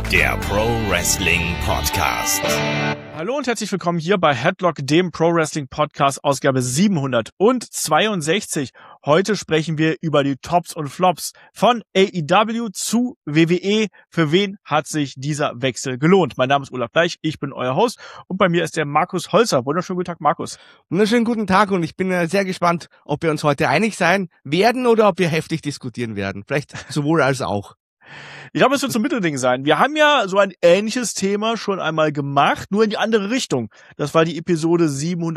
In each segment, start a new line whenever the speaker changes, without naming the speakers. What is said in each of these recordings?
der Pro Wrestling Podcast.
Hallo und herzlich willkommen hier bei Headlock, dem Pro Wrestling Podcast, Ausgabe 762. Heute sprechen wir über die Tops und Flops von AEW zu WWE. Für wen hat sich dieser Wechsel gelohnt? Mein Name ist Olaf Bleich, ich bin euer Host und bei mir ist der Markus Holzer. Wunderschönen guten Tag, Markus.
Wunderschönen guten Tag und ich bin sehr gespannt, ob wir uns heute einig sein werden oder ob wir heftig diskutieren werden. Vielleicht sowohl als auch.
Ich glaube, es wird so ein Mittelding sein. Wir haben ja so ein ähnliches Thema schon einmal gemacht, nur in die andere Richtung. Das war die Episode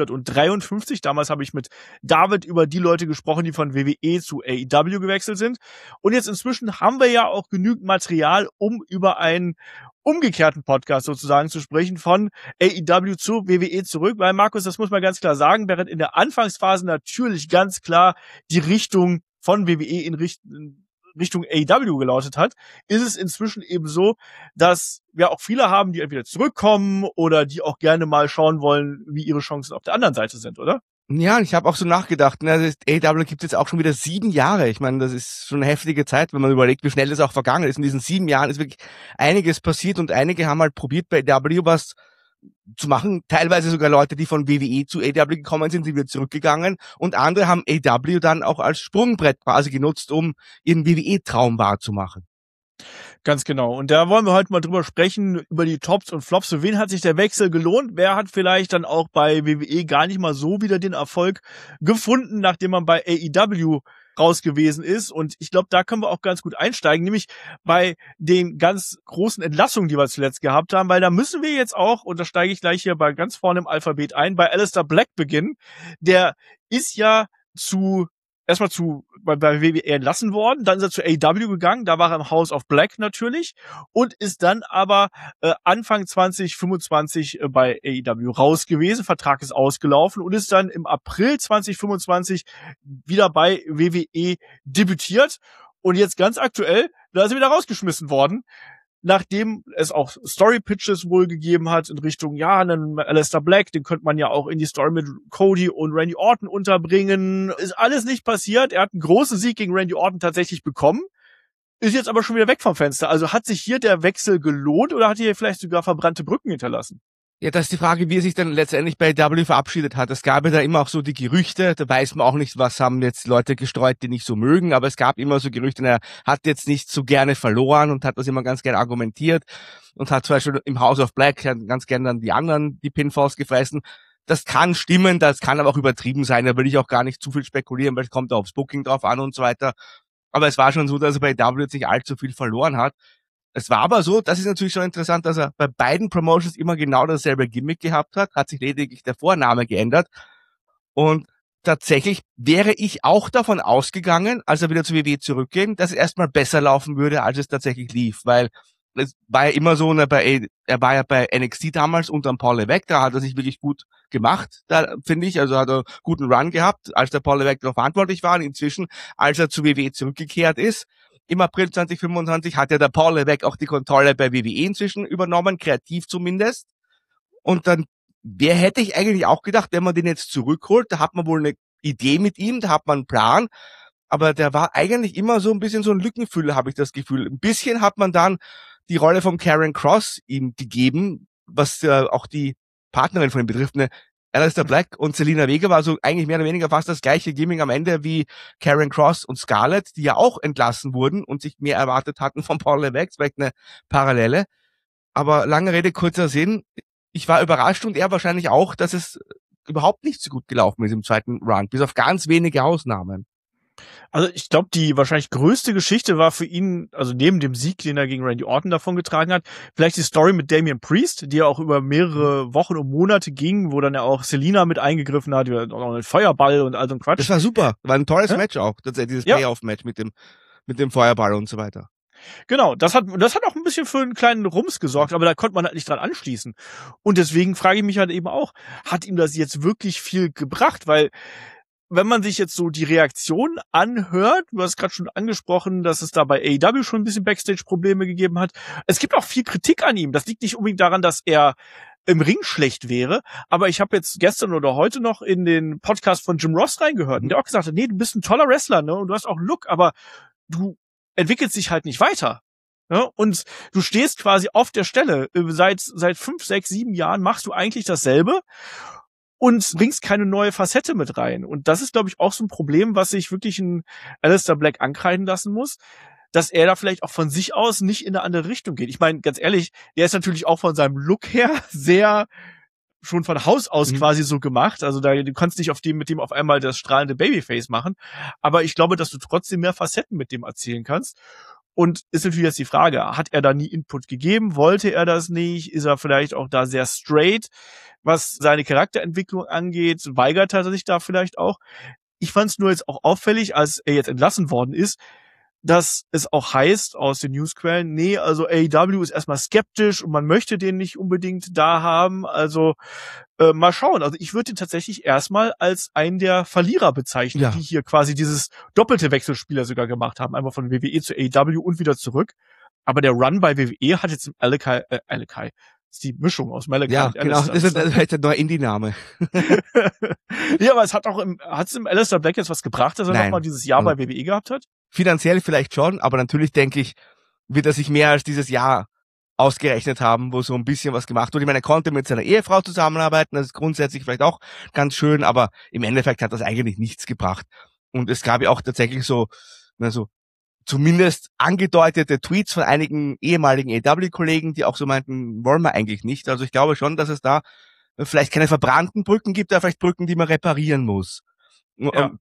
753. Damals habe ich mit David über die Leute gesprochen, die von WWE zu AEW gewechselt sind. Und jetzt inzwischen haben wir ja auch genügend Material, um über einen umgekehrten Podcast sozusagen zu sprechen, von AEW zu WWE zurück. Weil, Markus, das muss man ganz klar sagen, während in der Anfangsphase natürlich ganz klar die Richtung von WWE in Richtung AEW gelautet hat, ist es inzwischen eben so, dass wir auch viele haben, die entweder zurückkommen oder die auch gerne mal schauen wollen, wie ihre Chancen auf der anderen Seite sind, oder?
Ja, ich habe auch so nachgedacht, ne, AEW gibt es jetzt auch schon wieder 7 Jahre. Ich meine, das ist schon eine heftige Zeit, wenn man überlegt, wie schnell das auch vergangen ist. In diesen 7 Jahren ist wirklich einiges passiert und einige haben halt probiert, bei AEW was zu machen. Teilweise sogar Leute, die von WWE zu AEW gekommen sind, sind wieder zurückgegangen und andere haben AEW dann auch als Sprungbrett quasi genutzt, um ihren WWE-Traum wahrzumachen.
Ganz genau. Und da wollen wir heute mal drüber sprechen, über die Tops und Flops. Für wen hat sich der Wechsel gelohnt? Wer hat vielleicht dann auch bei WWE gar nicht mal so wieder den Erfolg gefunden, nachdem man bei AEW raus gewesen ist? Und ich glaube, da können wir auch ganz gut einsteigen, nämlich bei den ganz großen Entlassungen, die wir zuletzt gehabt haben, weil da müssen wir jetzt auch, und da steige ich gleich hier bei ganz vorne im Alphabet ein, bei Aleister Black beginnen. Der ist ja erstmal bei WWE entlassen worden, dann ist er zu AEW gegangen, da war er im House of Black natürlich und ist dann aber Anfang 2025 bei AEW raus gewesen, Vertrag ist ausgelaufen und ist dann im April 2025 wieder bei WWE debütiert und jetzt ganz aktuell, da ist er wieder rausgeschmissen worden, nachdem es auch Story-Pitches wohl gegeben hat in Richtung, ja, einen Aleister Black, den könnte man ja auch in die Story mit Cody und Randy Orton unterbringen. Ist alles nicht passiert. Er hat einen großen Sieg gegen Randy Orton tatsächlich bekommen, ist jetzt aber schon wieder weg vom Fenster. Also hat sich hier der Wechsel gelohnt oder hat er vielleicht sogar verbrannte Brücken hinterlassen?
Ja, das ist die Frage, wie er sich dann letztendlich bei AEW verabschiedet hat. Es gab ja da immer auch so die Gerüchte, da weiß man auch nicht, was haben jetzt Leute gestreut, die nicht so mögen, aber es gab immer so Gerüchte, er hat jetzt nicht so gerne verloren und hat das immer ganz gerne argumentiert und hat zum Beispiel im House of Black ganz gerne dann die anderen, die Pinfalls gefressen. Das kann stimmen, das kann aber auch übertrieben sein, da will ich auch gar nicht zu viel spekulieren, weil es kommt aufs Booking drauf an und so weiter. Aber es war schon so, dass er bei AEW jetzt nicht allzu viel verloren hat. Es war aber so, das ist natürlich schon interessant, dass er bei beiden Promotions immer genau dasselbe Gimmick gehabt hat sich lediglich der Vorname geändert. Und tatsächlich wäre ich auch davon ausgegangen, als er wieder zu WWE zurückging, dass es erstmal besser laufen würde, als es tatsächlich lief, weil es war ja immer so, er war ja bei NXT damals unter Paul Levesque, da hat er sich wirklich gut gemacht, da finde ich, also hat er guten Run gehabt, als der Paul Levesque dafür verantwortlich war und inzwischen, als er zu WWE zurückgekehrt ist, im April 2025 hat ja der Paul Levesque auch die Kontrolle bei WWE inzwischen übernommen, kreativ zumindest. Und dann hätte ich eigentlich auch gedacht, wenn man den jetzt zurückholt, da hat man wohl eine Idee mit ihm, da hat man einen Plan. Aber der war eigentlich immer so ein bisschen so ein Lückenfüller, habe ich das Gefühl. Ein bisschen hat man dann die Rolle von Karen Cross ihm gegeben, was auch die Partnerin von ihm betrifft, eine Aleister Black und Zelina Vega war so eigentlich mehr oder weniger fast das gleiche Gimmick am Ende wie Karen Cross und Scarlett, die ja auch entlassen wurden und sich mehr erwartet hatten von Paul Levesque, vielleicht eine Parallele. Aber lange Rede, kurzer Sinn. Ich war überrascht und er wahrscheinlich auch, dass es überhaupt nicht so gut gelaufen ist im zweiten Run, bis auf ganz wenige Ausnahmen.
Also ich glaube, die wahrscheinlich größte Geschichte war für ihn, also neben dem Sieg, den er gegen Randy Orton davongetragen hat, vielleicht die Story mit Damian Priest, die ja auch über mehrere Wochen und Monate ging, wo dann ja auch Selina mit eingegriffen hat, auch noch einen Feuerball und all so ein Quatsch.
Das war super, war ein tolles Match auch, tatsächlich dieses Playoff-Match mit dem Feuerball und so weiter.
Genau, das hat auch ein bisschen für einen kleinen Rums gesorgt, aber da konnte man halt nicht dran anschließen. Und deswegen frage ich mich halt eben auch, hat ihm das jetzt wirklich viel gebracht? Weil wenn man sich jetzt so die Reaktion anhört, du hast gerade schon angesprochen, dass es da bei AEW schon ein bisschen Backstage-Probleme gegeben hat. Es gibt auch viel Kritik an ihm. Das liegt nicht unbedingt daran, dass er im Ring schlecht wäre, aber ich habe jetzt gestern oder heute noch in den Podcast von Jim Ross reingehört und der auch gesagt hat, nee, du bist ein toller Wrestler, ne, und du hast auch einen Look, aber du entwickelst dich halt nicht weiter. Ja, und du stehst quasi auf der Stelle. Seit 5, 6, 7 Jahren machst du eigentlich dasselbe und bringst keine neue Facette mit rein. Und das ist, glaube ich, auch so ein Problem, was sich wirklich ein Aleister Black ankreiden lassen muss, dass er da vielleicht auch von sich aus nicht in eine andere Richtung geht. Ich meine, ganz ehrlich, der ist natürlich auch von seinem Look her sehr schon von Haus aus quasi so gemacht. Also du kannst nicht mit dem auf einmal das strahlende Babyface machen. Aber ich glaube, dass du trotzdem mehr Facetten mit dem erzählen kannst. Und ist natürlich jetzt die Frage, hat er da nie Input gegeben? Wollte er das nicht? Ist er vielleicht auch da sehr straight, was seine Charakterentwicklung angeht? Weigert er sich da vielleicht auch? Ich fand es nur jetzt auch auffällig, als er jetzt entlassen worden ist, dass es auch heißt aus den Newsquellen, nee, also AEW ist erstmal skeptisch und man möchte den nicht unbedingt da haben. Also mal schauen. Also ich würde ihn tatsächlich erstmal als einen der Verlierer bezeichnen, die hier quasi dieses doppelte Wechselspieler sogar gemacht haben. Einmal von WWE zu AEW und wieder zurück. Aber der Run bei WWE hat jetzt im Alakai, das ist die Mischung aus Malachi und
genau,
Aleister.
das ist halt der neue Indie-Name.
Ja, aber es hat es im Aleister Black jetzt was gebracht, dass er nochmal dieses Jahr bei WWE gehabt hat?
Finanziell vielleicht schon, aber natürlich denke ich, wird er sich mehr als dieses Jahr ausgerechnet haben, wo so ein bisschen was gemacht wurde. Ich meine, er konnte mit seiner Ehefrau zusammenarbeiten, das ist grundsätzlich vielleicht auch ganz schön, aber im Endeffekt hat das eigentlich nichts gebracht. Und es gab ja auch tatsächlich so zumindest angedeutete Tweets von einigen ehemaligen AEW-Kollegen, die auch so meinten, wollen wir eigentlich nicht. Also ich glaube schon, dass es da vielleicht keine verbrannten Brücken gibt, aber vielleicht Brücken, die man reparieren muss. Ja.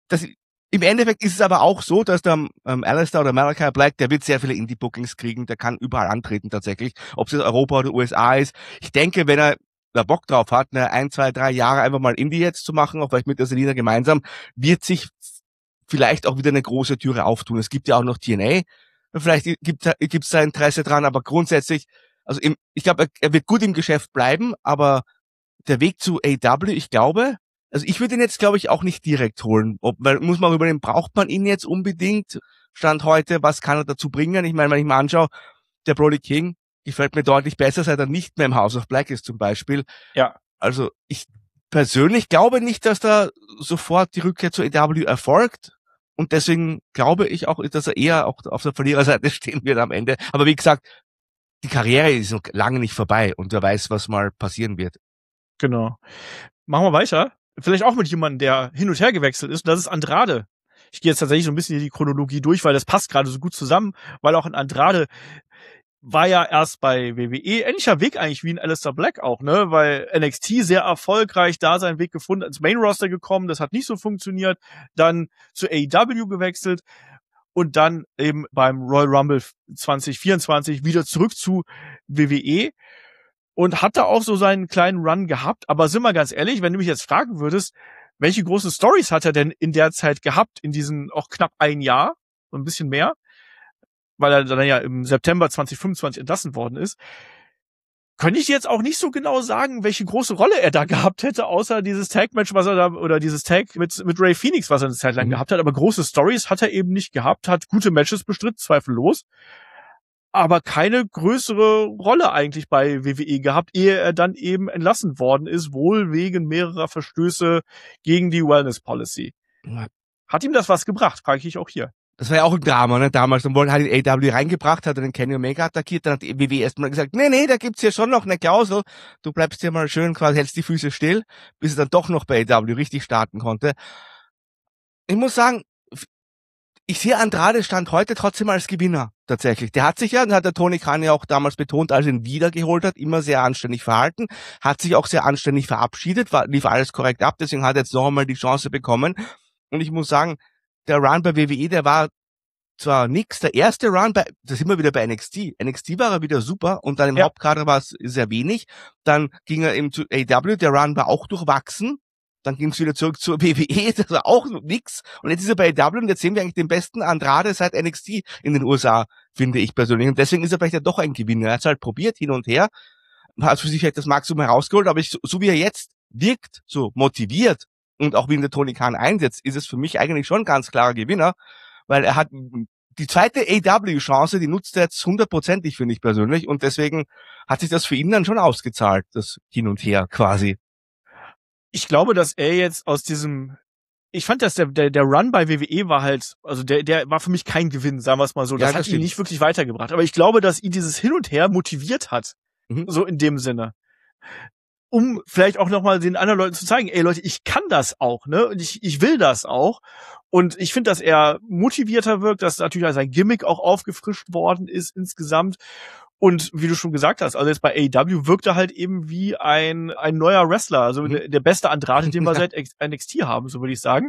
Im Endeffekt ist es aber auch so, dass der Aleister oder Malachi Black, der wird sehr viele Indie-Bookings kriegen, der kann überall antreten tatsächlich, ob es jetzt Europa oder USA ist. Ich denke, wenn er da Bock drauf hat, 1, 2, 3 Jahre einfach mal Indie jetzt zu machen, auch vielleicht mit der Selina gemeinsam, wird sich vielleicht auch wieder eine große Türe auftun. Es gibt ja auch noch TNA, vielleicht gibt's da Interesse dran, aber grundsätzlich, also ich glaube, er wird gut im Geschäft bleiben, aber der Weg zu AEW, ich glaube, also ich würde ihn jetzt, glaube ich, auch nicht direkt holen. Muss man überlegen, braucht man ihn jetzt unbedingt? Stand heute, was kann er dazu bringen? Ich meine, wenn ich mir anschaue, der Brody King gefällt mir deutlich besser, seit er nicht mehr im House of Black ist zum Beispiel.
Ja.
Also ich persönlich glaube nicht, dass da sofort die Rückkehr zu AEW erfolgt. Und deswegen glaube ich auch, dass er eher auch auf der Verliererseite stehen wird am Ende. Aber wie gesagt, die Karriere ist noch lange nicht vorbei und wer weiß, was mal passieren wird.
Genau. Machen wir weiter. Vielleicht auch mit jemandem, der hin und her gewechselt ist. Und das ist Andrade. Ich gehe jetzt tatsächlich so ein bisschen in die Chronologie durch, weil das passt gerade so gut zusammen. Weil auch ein Andrade war ja erst bei WWE. Ähnlicher Weg eigentlich wie ein Aleister Black auch, ne? Weil NXT sehr erfolgreich da seinen Weg gefunden, ins Main Roster gekommen. Das hat nicht so funktioniert. Dann zu AEW gewechselt. Und dann eben beim Royal Rumble 2024 wieder zurück zu WWE. Und hat da auch so seinen kleinen Run gehabt. Aber sind wir ganz ehrlich, wenn du mich jetzt fragen würdest, welche großen Stories hat er denn in der Zeit gehabt, in diesen auch knapp ein Jahr, so ein bisschen mehr, weil er dann ja im September 2025 entlassen worden ist, könnte ich jetzt auch nicht so genau sagen, welche große Rolle er da gehabt hätte, außer dieses Tag-Match, was er da, oder dieses Tag mit Ray Phoenix, was er eine Zeit lang gehabt hat. Aber große Stories hat er eben nicht gehabt, hat gute Matches bestritten, zweifellos. Aber keine größere Rolle eigentlich bei WWE gehabt, ehe er dann eben entlassen worden ist, wohl wegen mehrerer Verstöße gegen die Wellness Policy. Hat ihm das was gebracht, frage ich auch hier.
Das war ja auch ein Drama, ne? Damals, dann hat ihn AEW reingebracht, hat er den Kenny Omega attackiert, dann hat die WWE erstmal gesagt, nee, da gibt's hier schon noch eine Klausel, du bleibst hier mal schön, quasi hältst die Füße still, bis er dann doch noch bei AEW richtig starten konnte. Ich muss sagen, ich sehe Andrade Stand heute trotzdem als Gewinner, tatsächlich. Der hat sich ja, hat der Tony Khan ja auch damals betont, als er ihn wiedergeholt hat, immer sehr anständig verhalten, hat sich auch sehr anständig verabschiedet, lief alles korrekt ab, deswegen hat er jetzt noch einmal die Chance bekommen. Und ich muss sagen, der Run bei WWE, der war zwar nix, der erste Run da sind wir wieder bei NXT. NXT war er wieder super und dann im Hauptkader war es sehr wenig. Dann ging er eben zu AEW, der Run war auch durchwachsen. Dann ging es wieder zurück zur WWE, das war auch nix. Und jetzt ist er bei AEW und jetzt sehen wir eigentlich den besten Andrade seit NXT in den USA, finde ich persönlich. Und deswegen ist er vielleicht ja doch ein Gewinner. Er hat es halt probiert, hin und her, hat für sich vielleicht das Maximum herausgeholt, aber so wie er jetzt wirkt, so motiviert und auch wie ihn der Tony Khan einsetzt, ist es für mich eigentlich schon ein ganz klarer Gewinner, weil er hat die zweite AEW-Chance, die nutzt er jetzt 100%ig, finde ich persönlich. Und deswegen hat sich das für ihn dann schon ausgezahlt, das Hin und Her quasi.
Ich glaube, dass er jetzt aus diesem ich fand, dass der Run bei WWE war halt, also der war für mich kein Gewinn, sagen wir es mal so. Das hat ihn nicht wirklich weitergebracht. Aber ich glaube, dass ihn dieses Hin und Her motiviert hat. So in dem Sinne. Um vielleicht auch nochmal den anderen Leuten zu zeigen, ey Leute, ich kann das auch, ne? Und ich will das auch. Und ich finde, dass er motivierter wirkt, dass natürlich sein Gimmick auch aufgefrischt worden ist insgesamt. Und wie du schon gesagt hast, also jetzt bei AEW wirkt er halt eben wie ein neuer Wrestler, also der beste Andrade, den wir seit NXT haben, so würde ich sagen.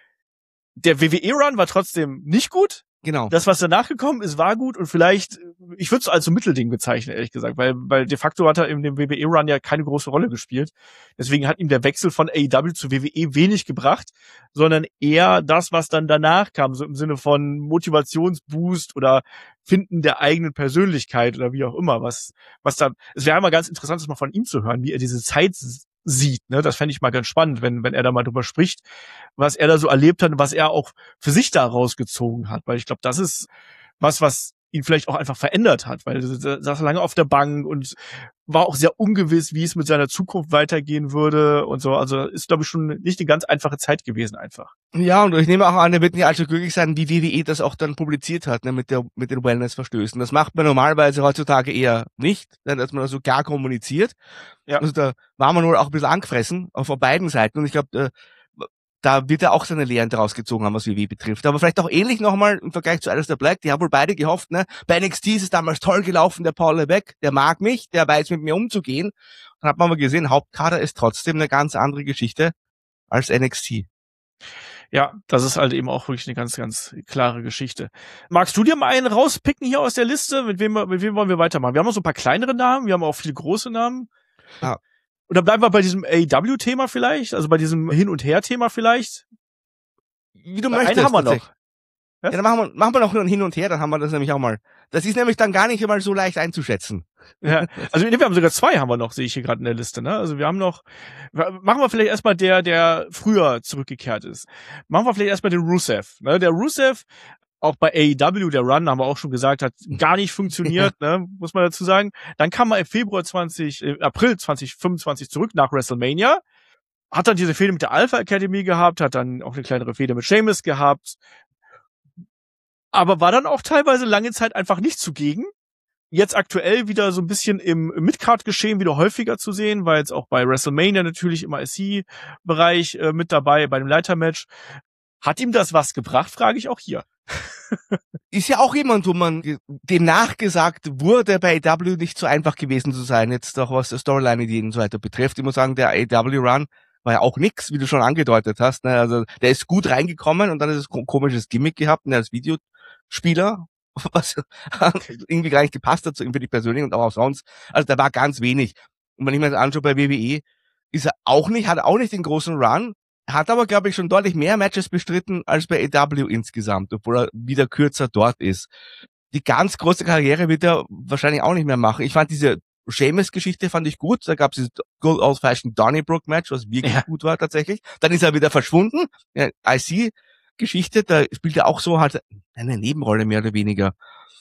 Der WWE-Run war trotzdem nicht gut.
Genau.
Das, was danach gekommen ist, war gut und vielleicht, ich würde es als so Mittelding bezeichnen, ehrlich gesagt, weil de facto hat er in dem WWE-Run ja keine große Rolle gespielt. Deswegen hat ihm der Wechsel von AEW zu WWE wenig gebracht, sondern eher das, was dann danach kam, so im Sinne von Motivationsboost oder Finden der eigenen Persönlichkeit oder wie auch immer, was da, es wäre mal ganz interessant, das mal von ihm zu hören, wie er diese Zeit sieht, ne? Das fände ich mal ganz spannend, wenn er da mal drüber spricht, was er da so erlebt hat und was er auch für sich da rausgezogen hat, weil ich glaube, das ist was ihn vielleicht auch einfach verändert hat, weil er saß lange auf der Bank und war auch sehr ungewiss, wie es mit seiner Zukunft weitergehen würde und so. Also ist, glaube ich, schon nicht eine ganz einfache Zeit gewesen einfach.
Ja, und ich nehme auch an, er wird nicht allzu glücklich sein, wie WWE das auch dann publiziert hat, ne, mit den Wellness-Verstößen. Das macht man normalerweise heutzutage eher nicht, dass man das so gar kommuniziert. Ja. Also da war man wohl auch ein bisschen angefressen, auf beiden Seiten. Und ich glaube, da wird er auch seine Lehren daraus gezogen haben, was WWE betrifft. Aber vielleicht auch ähnlich nochmal im Vergleich zu Aleister Black. Die haben wohl beide gehofft, ne? Bei NXT ist es damals toll gelaufen, der Paul Levesque, der mag mich, der weiß mit mir umzugehen. Dann hat man aber gesehen, Hauptkader ist trotzdem eine ganz andere Geschichte als NXT.
Ja, das ist halt eben auch wirklich eine ganz, ganz klare Geschichte. Magst du dir mal einen rauspicken hier aus der Liste? Mit wem wollen wir weitermachen? Wir haben noch so ein paar kleinere Namen, wir haben auch viele große Namen.
Ja.
Oder bleiben wir bei diesem AEW-Thema vielleicht? Also bei diesem Hin- und Her-Thema vielleicht?
Wie du möchtest.
Einen haben wir noch.
Ja, dann machen wir noch ein Hin und Her, dann haben wir das nämlich auch mal. Das ist nämlich dann gar nicht mal so leicht einzuschätzen.
Ja, also wir haben sogar zwei haben wir noch, sehe ich hier gerade in der Liste, ne? Also wir haben noch, machen wir vielleicht erstmal der früher zurückgekehrt ist. Machen wir vielleicht erstmal den Rusev, ne? Der Rusev, auch bei AEW, der Run, haben wir auch schon gesagt, hat gar nicht funktioniert, ne? Muss man dazu sagen. Dann kam er im April 2025 zurück nach WrestleMania. Hat dann diese Fehde mit der Alpha Academy gehabt, hat dann auch eine kleinere Fehde mit Sheamus gehabt. Aber war dann auch teilweise lange Zeit einfach nicht zugegen. Jetzt aktuell wieder so ein bisschen im Midcard-Geschehen wieder häufiger zu sehen, weil jetzt auch bei WrestleMania natürlich im IC-Bereich mit dabei, bei dem Leitermatch. Hat ihm das was gebracht, frage ich auch hier.
Ist ja auch jemand, wo man dem nachgesagt wurde, bei AEW nicht so einfach gewesen zu sein, jetzt auch was Storyline-Ideen und so weiter betrifft. Ich muss sagen, der AEW-Run war ja auch nix, wie du schon angedeutet hast. Ne? Also der ist gut reingekommen und dann ist es ein komisches Gimmick gehabt, ne, als Videospieler, was irgendwie gar nicht gepasst hat, so für die persönlich und auch sonst. Also da war ganz wenig. Und wenn ich mir das anschaue bei WWE, hat er auch nicht den großen Run, hat aber, glaube ich, schon deutlich mehr Matches bestritten als bei AEW insgesamt, obwohl er wieder kürzer dort ist. Die ganz große Karriere wird er wahrscheinlich auch nicht mehr machen. Ich fand diese Sheamus-Geschichte fand ich gut. Da gab es dieses Good Old-Fashioned Donnybrook-Match, was wirklich gut war tatsächlich. Dann ist er wieder verschwunden. Ja, IC-Geschichte, da spielt er auch so halt eine Nebenrolle mehr oder weniger.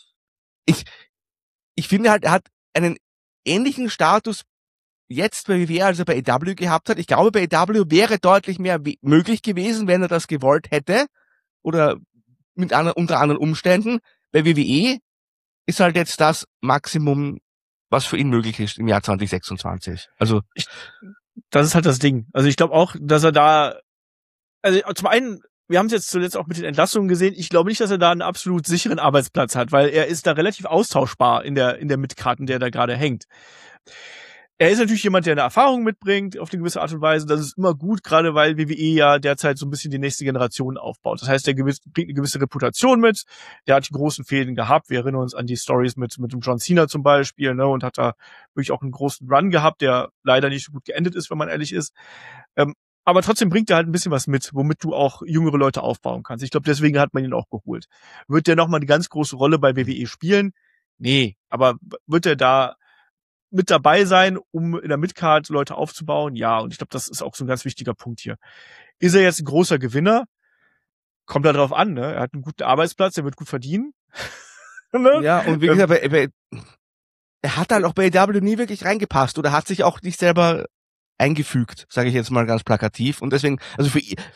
Ich finde halt, er hat einen ähnlichen Status jetzt bei WWE, als er bei AEW gehabt hat. Ich glaube, bei AEW wäre deutlich mehr möglich gewesen, wenn er das gewollt hätte. Oder unter anderen Umständen. Bei WWE ist halt jetzt das Maximum, was für ihn möglich ist im Jahr 2026. Also
das ist halt das Ding. Also ich glaube auch, dass er da, also zum einen, wir haben es jetzt zuletzt auch mit den Entlassungen gesehen, ich glaube nicht, dass er da einen absolut sicheren Arbeitsplatz hat, weil er ist da relativ austauschbar in der Mitkarten, der da gerade hängt. Er ist natürlich jemand, der eine Erfahrung mitbringt, auf eine gewisse Art und Weise. Das ist immer gut, gerade weil WWE ja derzeit so ein bisschen die nächste Generation aufbaut. Das heißt, der bringt eine gewisse Reputation mit. Der hat die großen Fäden gehabt. Wir erinnern uns an die Stories mit dem John Cena zum Beispiel, ne, und hat da wirklich auch einen großen Run gehabt, der leider nicht so gut geendet ist, wenn man ehrlich ist. Aber trotzdem bringt er halt ein bisschen was mit, womit du auch jüngere Leute aufbauen kannst. Ich glaube, deswegen hat man ihn auch geholt. Wird der nochmal eine ganz große Rolle bei WWE spielen? Nee. Aber wird er da mit dabei sein, um in der Midcard Leute aufzubauen? Ja, und ich glaube, das ist auch so ein ganz wichtiger Punkt hier. Ist er jetzt ein großer Gewinner? Kommt da drauf an, ne? Er hat einen guten Arbeitsplatz, er wird gut verdienen.
Ne? Ja, und wie gesagt, er hat halt auch bei AEW nie wirklich reingepasst oder hat sich auch nicht selber eingefügt, sage ich jetzt mal ganz plakativ. Und deswegen, also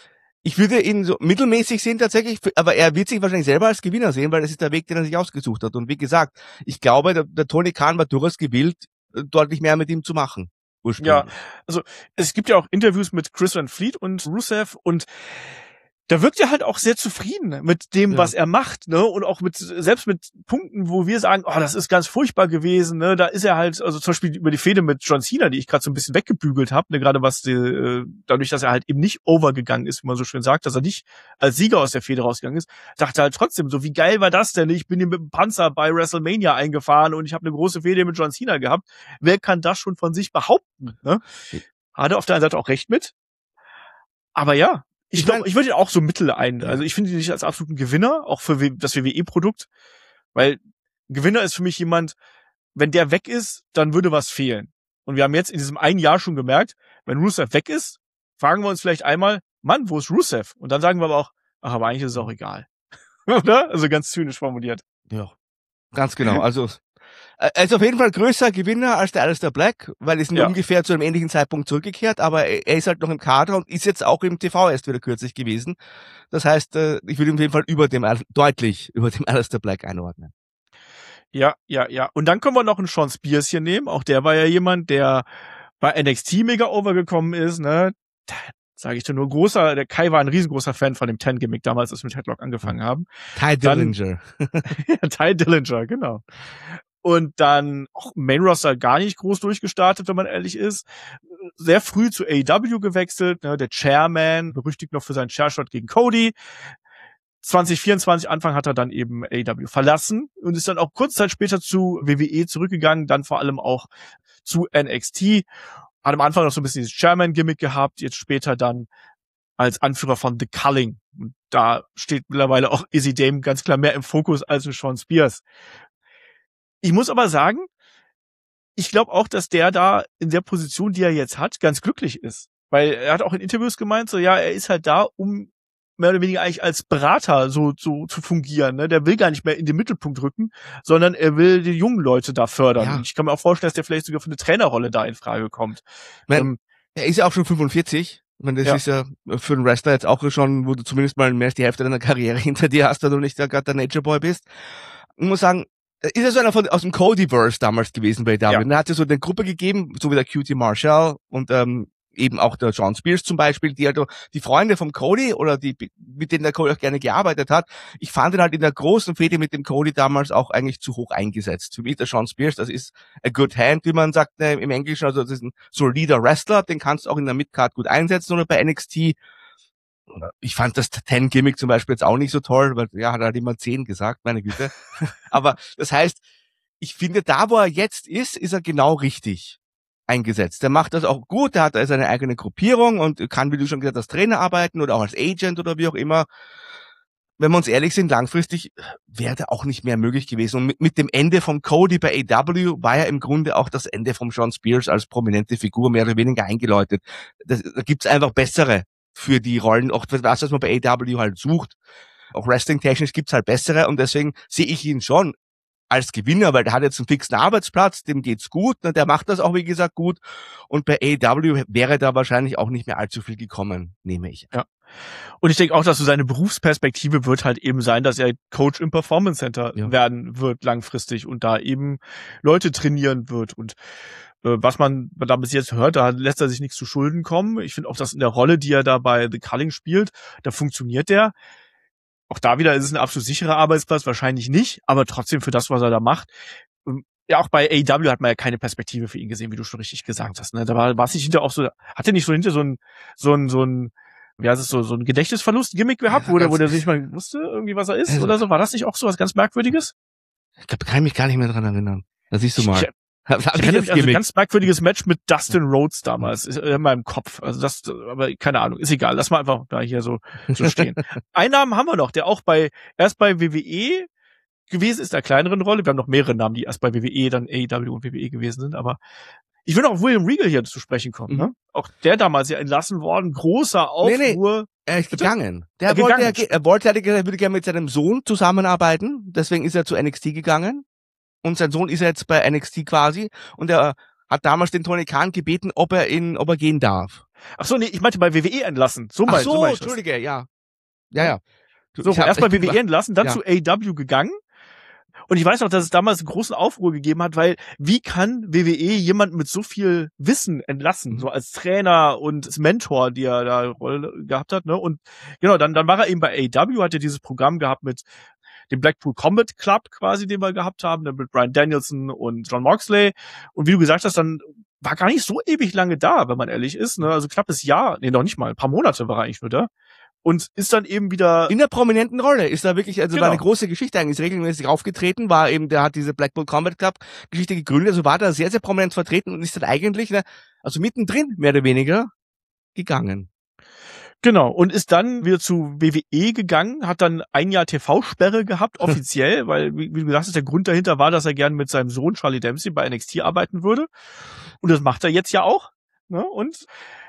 Ich würde ihn so mittelmäßig sehen tatsächlich, aber er wird sich wahrscheinlich selber als Gewinner sehen, weil das ist der Weg, den er sich ausgesucht hat. Und wie gesagt, ich glaube, der Tony Khan war durchaus gewillt, deutlich mehr mit ihm zu machen.
Ja, also es gibt ja auch Interviews mit Chris Van Vliet und Rusev und da wirkt er halt auch sehr zufrieden mit dem, was er macht, ne? Und auch selbst mit Punkten, wo wir sagen, oh, das ist ganz furchtbar gewesen, ne? Da ist er halt, also zum Beispiel über die Fehde mit John Cena, die ich gerade so ein bisschen weggebügelt habe, ne? Gerade dadurch, dass er halt eben nicht overgegangen ist, wie man so schön sagt, dass er nicht als Sieger aus der Fehde rausgegangen ist, dachte er halt trotzdem so, wie geil war das denn? Ich bin hier mit dem Panzer bei WrestleMania eingefahren und ich habe eine große Fehde mit John Cena gehabt. Wer kann das schon von sich behaupten, ne? Hat er auf der einen Seite auch recht mit. Aber ja, ich glaube, ich würde ihn auch so mittel also ich finde ihn nicht als absoluten Gewinner, auch für das WWE-Produkt, weil Gewinner ist für mich jemand, wenn der weg ist, dann würde was fehlen. Und wir haben jetzt in diesem einen Jahr schon gemerkt, wenn Rusev weg ist, fragen wir uns vielleicht einmal, Mann, wo ist Rusev? Und dann sagen wir aber auch, ach, aber eigentlich ist es auch egal. Oder? Also ganz zynisch formuliert.
Ja, ganz genau. Also er ist auf jeden Fall größer Gewinner als der Aleister Black, weil er ist ungefähr zu einem ähnlichen Zeitpunkt zurückgekehrt, aber er ist halt noch im Kader und ist jetzt auch im TV erst wieder kürzlich gewesen. Das heißt, ich würde ihn auf jeden Fall deutlich über dem Aleister Black einordnen.
Ja. Und dann können wir noch einen Sean Spears hier nehmen. Auch der war ja jemand, der bei NXT mega overgekommen ist, ne? Sage ich dir nur, der Kai war ein riesengroßer Fan von dem 10-Gimmick damals, als wir mit Headlock angefangen haben.
Ty Dillinger.
Ty Dillinger, genau. Und dann auch Main Roster gar nicht groß durchgestartet, wenn man ehrlich ist. Sehr früh zu AEW gewechselt, ne, der Chairman, berüchtigt noch für seinen Chairshot gegen Cody. 2024 Anfang hat er dann eben AEW verlassen und ist dann auch kurze Zeit später zu WWE zurückgegangen, dann vor allem auch zu NXT. Hat am Anfang noch so ein bisschen dieses Chairman-Gimmick gehabt, jetzt später dann als Anführer von The Culling. Und da steht mittlerweile auch Izzy Dame ganz klar mehr im Fokus als ein Sean Spears. Ich muss aber sagen, ich glaube auch, dass der da in der Position, die er jetzt hat, ganz glücklich ist. Weil er hat auch in Interviews gemeint, so ja, er ist halt da, um mehr oder weniger eigentlich als Berater so zu fungieren. Ne? Der will gar nicht mehr in den Mittelpunkt rücken, sondern er will die jungen Leute da fördern. Ja. Und ich kann mir auch vorstellen, dass der vielleicht sogar für eine Trainerrolle da in Frage kommt.
Er ist ja auch schon 45. Ich meine, das ist ja für einen Wrestler jetzt auch schon, wo du zumindest mal mehr als die Hälfte deiner Karriere hinter dir hast, wenn du nicht gerade der Nature Boy bist. Ich muss sagen, ist ja so einer aus dem Codyverse damals gewesen bei AEW. Da hat es so eine Gruppe gegeben, so wie der QT Marshall und eben auch der Sean Spears zum Beispiel, die halt die Freunde vom Cody oder mit denen der Cody auch gerne gearbeitet hat. Ich fand ihn halt in der großen Fehde mit dem Cody damals auch eigentlich zu hoch eingesetzt. Für mich der Sean Spears, das ist a good hand, wie man sagt im Englischen, also das ist ein solider Wrestler, den kannst du auch in der Midcard gut einsetzen oder bei NXT. Ich fand das 10-Gimmick zum Beispiel jetzt auch nicht so toll, weil hat halt immer 10 gesagt, meine Güte. Aber das heißt, ich finde, da wo er jetzt ist er genau richtig eingesetzt. Der macht das auch gut, der hat seine eigene Gruppierung und kann, wie du schon gesagt hast, als Trainer arbeiten oder auch als Agent oder wie auch immer. Wenn wir uns ehrlich sind, langfristig wäre auch nicht mehr möglich gewesen. Und mit dem Ende von Cody bei AEW war ja im Grunde auch das Ende von Sean Spears als prominente Figur mehr oder weniger eingeläutet. Da gibt's einfach bessere für die Rollen, auch das, was man bei AEW halt sucht. Auch wrestling-technisch gibt's halt bessere und deswegen sehe ich ihn schon als Gewinner, weil der hat jetzt einen fixen Arbeitsplatz, dem geht's gut, ne, der macht das auch, wie gesagt, gut. Und bei AEW wäre da wahrscheinlich auch nicht mehr allzu viel gekommen, nehme ich.
Ja. Und ich denke auch, dass so seine Berufsperspektive wird halt eben sein, dass er Coach im Performance Center werden wird langfristig und da eben Leute trainieren wird. Und was man da bis jetzt hört, da lässt er sich nichts zu Schulden kommen. Ich finde auch, dass in der Rolle, die er da bei The Culling spielt, da funktioniert der. Auch da wieder ist es ein absolut sicherer Arbeitsplatz, wahrscheinlich nicht, aber trotzdem für das, was er da macht. Ja, auch bei AEW hat man ja keine Perspektive für ihn gesehen, wie du schon richtig gesagt hast. Ne? Da war es nicht hinter auch so, hat er nicht so hinter so ein wie heißt es so ein Gedächtnisverlust-Gimmick gehabt, wo der sich mal wusste, irgendwie was er ist oder so? War das nicht auch so was ganz Merkwürdiges?
Ich kann ich mich gar nicht mehr dran erinnern. Da siehst du mal.
Ich hatte ein ganz merkwürdiges Match mit Dustin Rhodes damals in meinem Kopf. Also das, aber keine Ahnung, ist egal. Lass mal einfach da hier so stehen. Einen Namen haben wir noch, der auch erst bei WWE gewesen ist, in einer kleineren Rolle. Wir haben noch mehrere Namen, die erst bei WWE, dann AEW und WWE gewesen sind, aber ich will noch auf William Regal hier zu sprechen kommen. Ne? Auch der damals ja entlassen worden, großer Aufruhr.
Er ist gegangen. Er würde gerne mit seinem Sohn zusammenarbeiten, deswegen ist er zu NXT gegangen. Und sein Sohn ist jetzt bei NXT quasi und er hat damals den Tony Khan gebeten, ob er gehen darf.
Ach so, nee, ich meinte bei WWE entlassen. So mein ich
Entschuldige, ja. Ja.
So, erst bei WWE entlassen, dann zu AEW gegangen. Und ich weiß noch, dass es damals einen großen Aufruhr gegeben hat, weil wie kann WWE jemanden mit so viel Wissen entlassen, so als Trainer und als Mentor, die er da Rolle gehabt hat, ne? Und genau, dann war er eben bei AEW, hat er dieses Programm gehabt mit dem Blackpool Combat Club quasi, den wir gehabt haben, mit Bryan Danielson und Jon Moxley. Und wie du gesagt hast, dann war gar nicht so ewig lange da, wenn man ehrlich ist, ne? Also knappes Jahr, nee, noch nicht mal, ein paar Monate war er eigentlich nur da. Und ist dann eben wieder
in der prominenten Rolle, ist da wirklich, also war eine große Geschichte eigentlich, ist regelmäßig aufgetreten, war eben, der hat diese Blackpool Combat Club Geschichte gegründet, also war da sehr, sehr prominent vertreten und ist dann eigentlich, ne, also mittendrin, mehr oder weniger, gegangen.
Genau, und ist dann wieder zu WWE gegangen, hat dann ein Jahr TV-Sperre gehabt, offiziell, weil, wie du gesagt hast, der Grund dahinter war, dass er gerne mit seinem Sohn Charlie Dempsey bei NXT arbeiten würde. Und das macht er jetzt ja auch, ne, und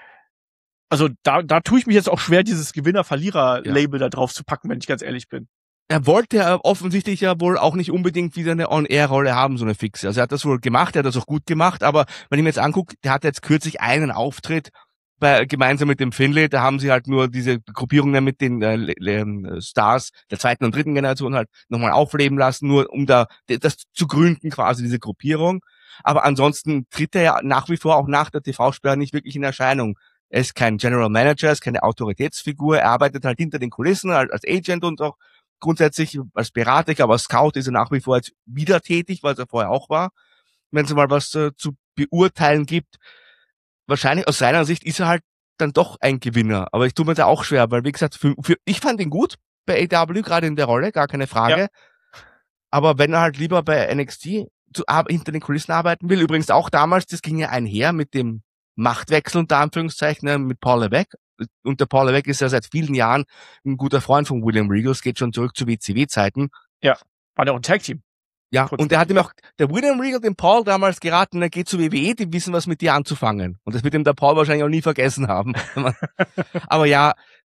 also da tue ich mich jetzt auch schwer, dieses Gewinner-Verlierer-Label da drauf zu packen, wenn ich ganz ehrlich bin.
Er wollte ja offensichtlich ja wohl auch nicht unbedingt wieder eine On-Air-Rolle haben, so eine fixe. Also er hat das wohl gemacht, er hat das auch gut gemacht, aber wenn ich mir jetzt angucke, der hat jetzt kürzlich einen Auftritt gemeinsam mit dem Finlay, da haben sie halt nur diese Gruppierungen mit den Stars der zweiten und dritten Generation halt nochmal aufleben lassen, nur um das zu gründen quasi, diese Gruppierung. Aber ansonsten tritt er ja nach wie vor auch nach der TV-Sperre nicht wirklich in Erscheinung. Er ist kein General Manager, er ist keine Autoritätsfigur, er arbeitet halt hinter den Kulissen als Agent und auch grundsätzlich als Berater, ich glaube als Scout ist er nach wie vor jetzt wieder tätig, weil er vorher auch war. Wenn es mal was zu beurteilen gibt, wahrscheinlich aus seiner Sicht ist er halt dann doch ein Gewinner. Aber ich tue mir da auch schwer, weil wie gesagt, ich fand ihn gut bei AEW, gerade in der Rolle, gar keine Frage. Ja. Aber wenn er halt lieber bei NXT hinter den Kulissen arbeiten will, übrigens auch damals, das ging ja einher mit dem Machtwechsel unter Anführungszeichen mit Paul Levesque. Und der Paul Levesque ist ja seit vielen Jahren ein guter Freund von William Regal, es geht schon zurück zu WCW-Zeiten.
Ja, war der auch ein Tag-Team.
Ja, und der hat ihm auch, der William Regal dem Paul damals geraten, er geht zu WWE, die wissen, was mit dir anzufangen. Und das wird ihm der Paul wahrscheinlich auch nie vergessen haben. Aber ja,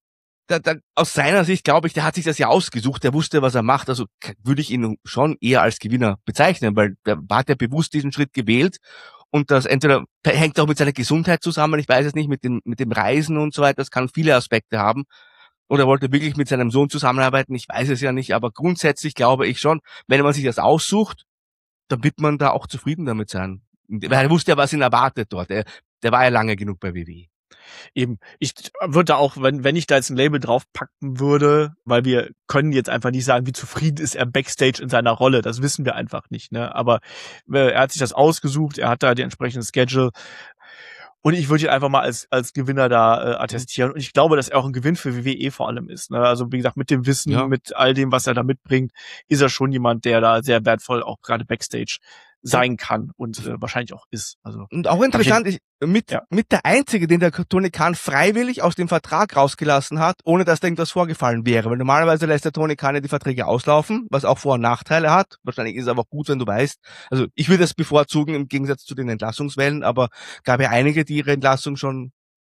aus seiner Sicht glaube ich, der hat sich das ja ausgesucht, der wusste, was er macht, also würde ich ihn schon eher als Gewinner bezeichnen, weil der hat ja bewusst diesen Schritt gewählt. Und das entweder hängt auch mit seiner Gesundheit zusammen, ich weiß es nicht, mit dem Reisen und so weiter, das kann viele Aspekte haben. Oder wollte wirklich mit seinem Sohn zusammenarbeiten, ich weiß es ja nicht, aber grundsätzlich glaube ich schon, wenn man sich das aussucht, dann wird man da auch zufrieden damit sein. Weil er wusste ja, was ihn erwartet dort, der war ja lange genug bei WWE.
Eben, ich würde auch, wenn ich da jetzt ein Label draufpacken würde, weil wir können jetzt einfach nicht sagen, wie zufrieden ist er Backstage in seiner Rolle, das wissen wir einfach nicht, ne? Aber er hat sich das ausgesucht, er hat da den entsprechenden Schedule und ich würde ihn einfach mal als Gewinner da attestieren und ich glaube, dass er auch ein Gewinn für WWE vor allem ist, ne? Also wie gesagt, mit dem Wissen, mit all dem, was er da mitbringt, ist er schon jemand, der da sehr wertvoll auch gerade Backstage sein kann und wahrscheinlich auch ist. Also
und auch interessant, mit der Einzige, den der Tony Khan freiwillig aus dem Vertrag rausgelassen hat, ohne dass da irgendwas vorgefallen wäre. Weil normalerweise lässt der Tony Khan ja die Verträge auslaufen, was auch Vor- und Nachteile hat. Wahrscheinlich ist es aber auch gut, wenn du weißt. Also ich würde das bevorzugen im Gegensatz zu den Entlassungswellen, aber gab ja einige, die ihre Entlassung schon,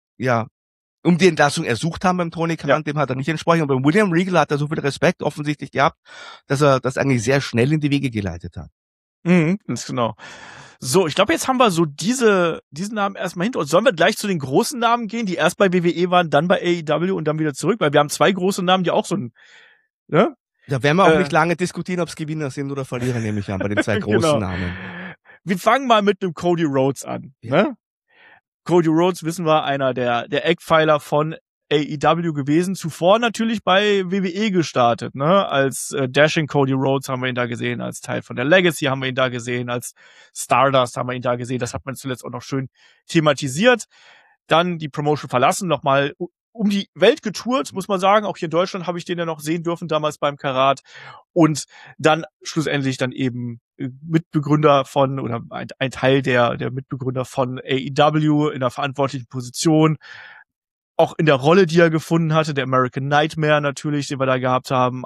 um die Entlassung ersucht haben beim Tony Khan, dem hat er nicht entsprochen. Und beim William Regal hat er so viel Respekt offensichtlich gehabt, dass er das eigentlich sehr schnell in die Wege geleitet hat.
Ganz genau. So, ich glaube, jetzt haben wir so diesen Namen erstmal hinter uns. Sollen wir gleich zu den großen Namen gehen, die erst bei WWE waren, dann bei AEW und dann wieder zurück? Weil wir haben zwei große Namen, die auch so ein, ne?
Da werden wir auch nicht lange diskutieren, ob es Gewinner sind oder Verlierer, nehme ich an, bei den zwei großen Namen.
Wir fangen mal mit dem Cody Rhodes an, ne? Cody Rhodes, wissen wir, einer der Eckpfeiler von AEW gewesen, zuvor natürlich bei WWE gestartet, ne, als Dashing Cody Rhodes haben wir ihn da gesehen, als Teil von der Legacy haben wir ihn da gesehen, als Stardust haben wir ihn da gesehen, das hat man zuletzt auch noch schön thematisiert, dann die Promotion verlassen, nochmal um die Welt getourt, muss man sagen, auch hier in Deutschland habe ich den ja noch sehen dürfen, damals beim Karat und dann schlussendlich dann eben Mitbegründer von, oder ein Teil der Mitbegründer von AEW in einer verantwortlichen Position, auch in der Rolle, die er gefunden hatte, der American Nightmare natürlich, den wir da gehabt haben,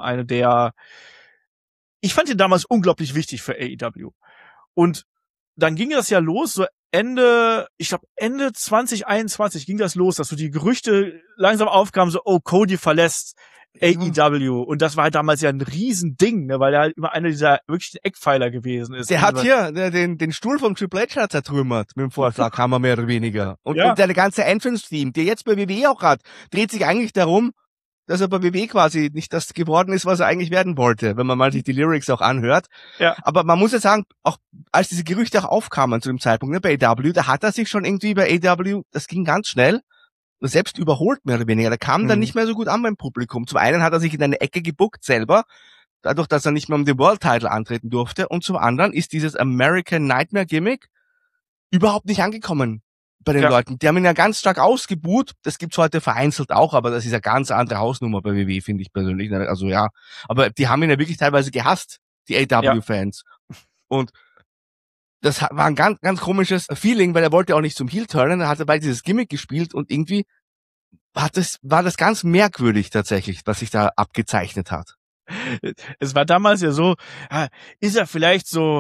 ich fand ihn damals unglaublich wichtig für AEW. Und dann ging das ja los, so Ende 2021 ging das los, dass so die Gerüchte langsam aufkamen, so, oh, Cody verlässt AEW. Und das war halt damals ja ein Riesending, ne, weil er halt immer einer dieser wirklichen Eckpfeiler gewesen ist.
Der hat hier den Stuhl vom Triple H zertrümmert mit dem Vorschlaghammer mehr oder weniger. Und seine ganze Entrance-Theme, die er jetzt bei WWE auch hat, dreht sich eigentlich darum, dass er bei WWE quasi nicht das geworden ist, was er eigentlich werden wollte, wenn man mal sich die Lyrics auch anhört. Ja. Aber man muss ja sagen, auch als diese Gerüchte auch aufkamen zu dem Zeitpunkt, ne, bei AEW, da hat er sich schon irgendwie bei AEW, das ging ganz schnell, selbst überholt mehr oder weniger. Da kam dann nicht mehr so gut an beim Publikum. Zum einen hat er sich in eine Ecke gebuckt selber, dadurch, dass er nicht mehr um den World Title antreten durfte. Und zum anderen ist dieses American Nightmare Gimmick überhaupt nicht angekommen bei den Leuten. Die haben ihn ja ganz stark ausgebuht. Das gibt's heute vereinzelt auch, aber das ist ja ganz andere Hausnummer bei WWE, finde ich persönlich. Also ja, aber die haben ihn ja wirklich teilweise gehasst, die AEW-Fans. Und das war ein ganz, ganz komisches Feeling, weil er wollte auch nicht zum Heel turnen. Er hat dabei dieses Gimmick gespielt und irgendwie war das ganz merkwürdig tatsächlich, was sich da abgezeichnet hat.
Es war damals ja so, ist er vielleicht so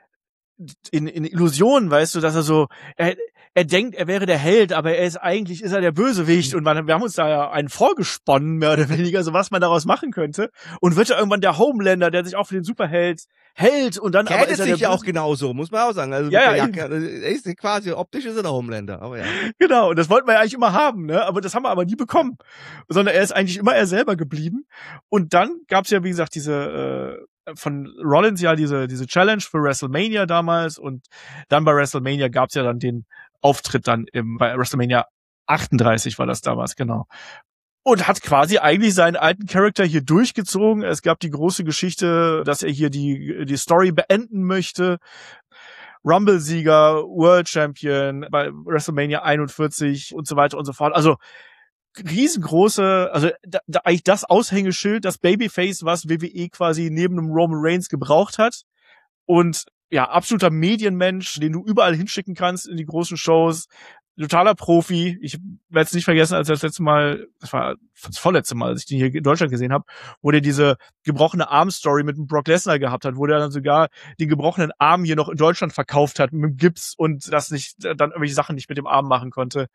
in Illusionen, weißt du, dass er so, er denkt, er wäre der Held, aber eigentlich ist er der Bösewicht und wir haben uns da ja einen vorgesponnen, mehr oder weniger, so was man daraus machen könnte und wird ja irgendwann der Homelander, der sich auch für den Superheld hält und dann
aber ist er sich ja auch genauso, muss man auch sagen. Also er ist quasi optisch ist er der Homelander, aber ja.
Genau, und das wollten wir ja eigentlich immer haben, ne? Aber das haben wir aber nie bekommen, sondern er ist eigentlich immer er selber geblieben und dann gab's ja wie gesagt diese von Rollins ja diese Challenge für WrestleMania damals und dann bei WrestleMania gab's ja dann den Auftritt dann bei WrestleMania 38 war das damals, genau. Und hat quasi eigentlich seinen alten Charakter hier durchgezogen. Es gab die große Geschichte, dass er hier die Story beenden möchte. Rumble-Sieger, World Champion bei WrestleMania 41 und so weiter und so fort. Also riesengroße, also da eigentlich das Aushängeschild, das Babyface, was WWE quasi neben dem Roman Reigns gebraucht hat. Und ja, absoluter Medienmensch, den du überall hinschicken kannst in die großen Shows. Totaler Profi. Ich werde es nicht vergessen, als das letzte Mal, das war das vorletzte Mal, als ich den hier in Deutschland gesehen habe, wo der diese gebrochene Arm-Story mit dem Brock Lesnar gehabt hat, wo der dann sogar den gebrochenen Arm hier noch in Deutschland verkauft hat mit dem Gips und das nicht, dann irgendwelche Sachen nicht mit dem Arm machen konnte.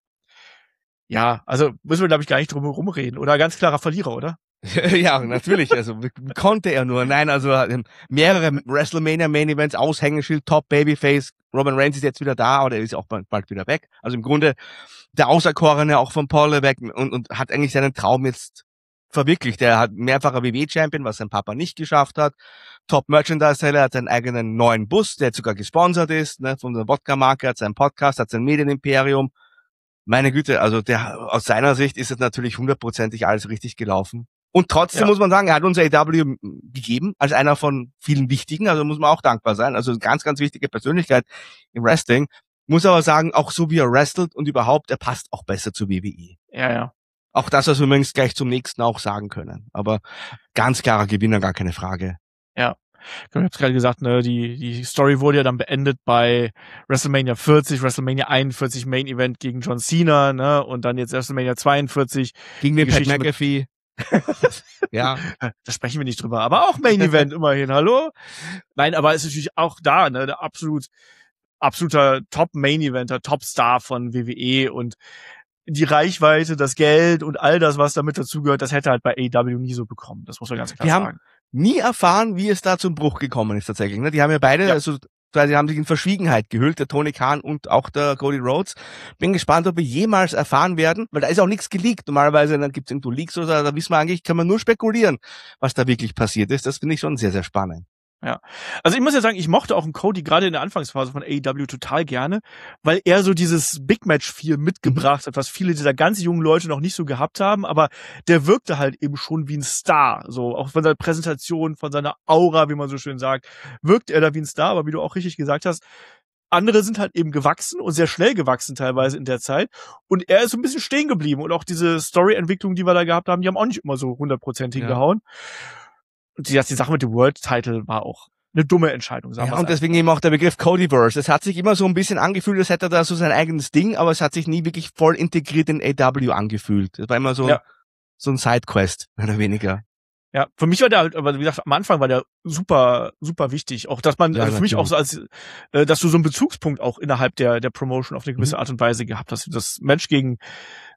Ja, also müssen wir, glaube ich, gar nicht drum herum reden. Oder ganz klarer Verlierer, oder?
Ja, natürlich. Also konnte er nur. Nein, also mehrere WrestleMania Main Events, Aushängeschild, Top Babyface. Roman Reigns ist jetzt wieder da, oder er ist auch bald wieder weg. Also im Grunde der Auserkorene auch von Paul Levesque und hat eigentlich seinen Traum jetzt verwirklicht. Er hat mehrfacher WWE-Champion, was sein Papa nicht geschafft hat. Top Merchandise-Seller, hat seinen eigenen neuen Bus, der jetzt sogar gesponsert ist, ne, von der Wodka-Marke, hat seinen Podcast, hat sein Medienimperium. Meine Güte, also aus seiner Sicht ist es natürlich 100%ig alles richtig gelaufen. Und trotzdem muss man sagen, er hat uns AEW gegeben, als einer von vielen wichtigen, also muss man auch dankbar sein, also ganz, ganz wichtige Persönlichkeit im Wrestling. Muss aber sagen, auch so wie er wrestelt und überhaupt, er passt auch besser zu WWE.
Ja.
Auch das, was wir übrigens gleich zum nächsten auch sagen können. Aber ganz klarer Gewinner, gar keine Frage.
Ja. Ich habe gerade gesagt, ne, die Story wurde ja dann beendet bei WrestleMania 40, WrestleMania 41 Main Event gegen John Cena, ne, und dann jetzt WrestleMania 42
gegen den Pat McAfee.
Ja, da sprechen wir nicht drüber, aber auch Main Event immerhin, hallo? Nein, aber es ist natürlich auch da, ne, der absoluter Top Main Eventer, Top Star von WWE und die Reichweite, das Geld und all das, was damit dazugehört, das hätte er halt bei AEW nie so bekommen. Das muss man ganz klar sagen.
Wir haben nie erfahren, wie es da zum Bruch gekommen ist tatsächlich. Ne? Die haben ja beide, also die haben sich in Verschwiegenheit gehüllt, der Tony Khan und auch der Cody Rhodes. Bin gespannt, ob wir jemals erfahren werden, weil da ist auch nichts geleakt. Normalerweise dann gibt es irgendwo Leaks oder so, da wissen wir eigentlich, kann man nur spekulieren, was da wirklich passiert ist. Das finde ich schon sehr, sehr spannend.
Ja, also ich muss ja sagen, ich mochte auch einen Cody gerade in der Anfangsphase von AEW total gerne, weil er so dieses Big Match-Feel mitgebracht hat, was viele dieser ganz jungen Leute noch nicht so gehabt haben, aber der wirkte halt eben schon wie ein Star, so auch von seiner Präsentation, von seiner Aura, wie man so schön sagt, wirkt er da wie ein Star, aber wie du auch richtig gesagt hast, andere sind halt eben gewachsen und sehr schnell gewachsen teilweise in der Zeit und er ist so ein bisschen stehen geblieben und auch diese Story-Entwicklung, die wir da gehabt haben, die haben auch nicht immer so 100% hingehauen. Und die Sache mit dem World-Title war auch eine dumme Entscheidung, sagen wir.
Ja, und deswegen eben auch der Begriff Codyverse. Es hat sich immer so ein bisschen angefühlt, als hätte er da so sein eigenes Ding, aber es hat sich nie wirklich voll integriert in AEW angefühlt. Das war immer so ein Sidequest, mehr oder weniger.
Ja, für mich war der halt, aber wie gesagt, am Anfang war der super, super wichtig. Auch, dass man, also für mich auch so als, dass du so einen Bezugspunkt auch innerhalb der Promotion auf eine gewisse Art und Weise gehabt hast. Das Match gegen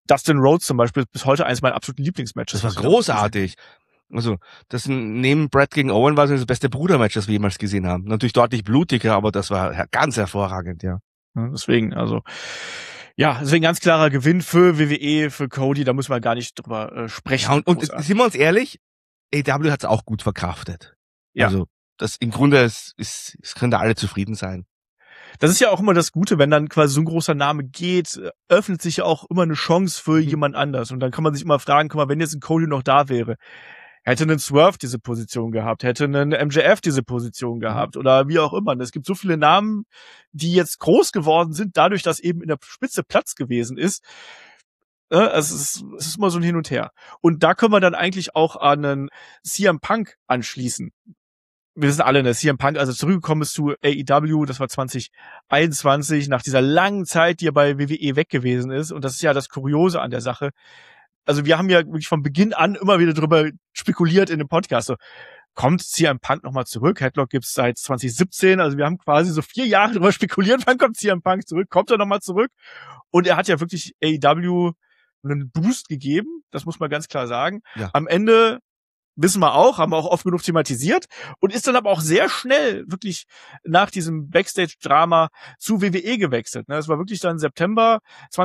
Dustin Rhodes zum Beispiel ist bis heute eines meiner absoluten Lieblingsmatches.
Das war großartig. Also, das neben Brett gegen Owen war das beste Brudermatch, das wir jemals gesehen haben. Natürlich deutlich blutiger, aber das war ganz hervorragend, ja.
Deswegen, also, ja, deswegen ganz klarer Gewinn für WWE, für Cody, da muss man gar nicht drüber sprechen.
Ja, und sind wir uns ehrlich, AEW hat es auch gut verkraftet.
Ja.
Also, das im Grunde es können da alle zufrieden sein.
Das ist ja auch immer das Gute, wenn dann quasi so ein großer Name geht, öffnet sich ja auch immer eine Chance für jemand anders. Und dann kann man sich immer fragen, guck mal, wenn jetzt ein Cody noch da wäre, hätte einen Swerve diese Position gehabt, hätte einen MJF diese Position gehabt oder wie auch immer. Es gibt so viele Namen, die jetzt groß geworden sind, dadurch, dass eben in der Spitze Platz gewesen ist. Es ist immer so ein Hin und Her. Und da können wir dann eigentlich auch an einen CM Punk anschließen. Wir wissen alle, dass CM Punk also zurückgekommen ist zu AEW, das war 2021, nach dieser langen Zeit, die er bei WWE weg gewesen ist. Und das ist ja das Kuriose an der Sache. Also wir haben ja wirklich von Beginn an immer wieder drüber spekuliert in dem Podcast. So, kommt CM Punk nochmal zurück? Headlock gibt's seit 2017. Also wir haben quasi so 4 Jahre drüber spekuliert, wann kommt CM Punk zurück? Kommt er nochmal zurück? Und er hat ja wirklich AEW einen Boost gegeben. Das muss man ganz klar sagen. Ja. Am Ende wissen wir auch, haben wir auch oft genug thematisiert und ist dann aber auch sehr schnell wirklich nach diesem Backstage-Drama zu WWE gewechselt. Das war wirklich dann September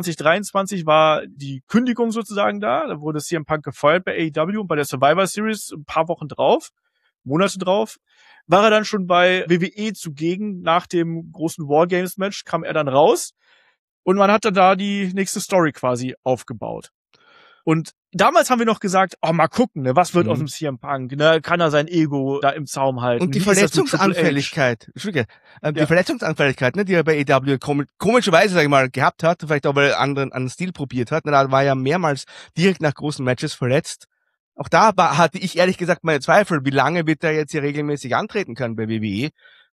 2023 war die Kündigung sozusagen da. Da wurde CM Punk gefeuert bei AEW und bei der Survivor Series ein paar Wochen drauf, Monate drauf, war er dann schon bei WWE zugegen. Nach dem großen Wargames-Match kam er dann raus und man hat dann da die nächste Story quasi aufgebaut. Und damals haben wir noch gesagt, mal gucken, ne, was wird aus dem CM Punk, ne, kann er sein Ego da im Zaum halten.
Und die Verletzungsanfälligkeit, die Verletzungsanfälligkeit, ne, die er bei AEW komischerweise, sag ich mal, gehabt hat, vielleicht auch weil er anderen Stil probiert hat, ne, da war er mehrmals direkt nach großen Matches verletzt. Auch da hatte ich ehrlich gesagt meine Zweifel, wie lange wird er jetzt hier regelmäßig antreten können bei WWE.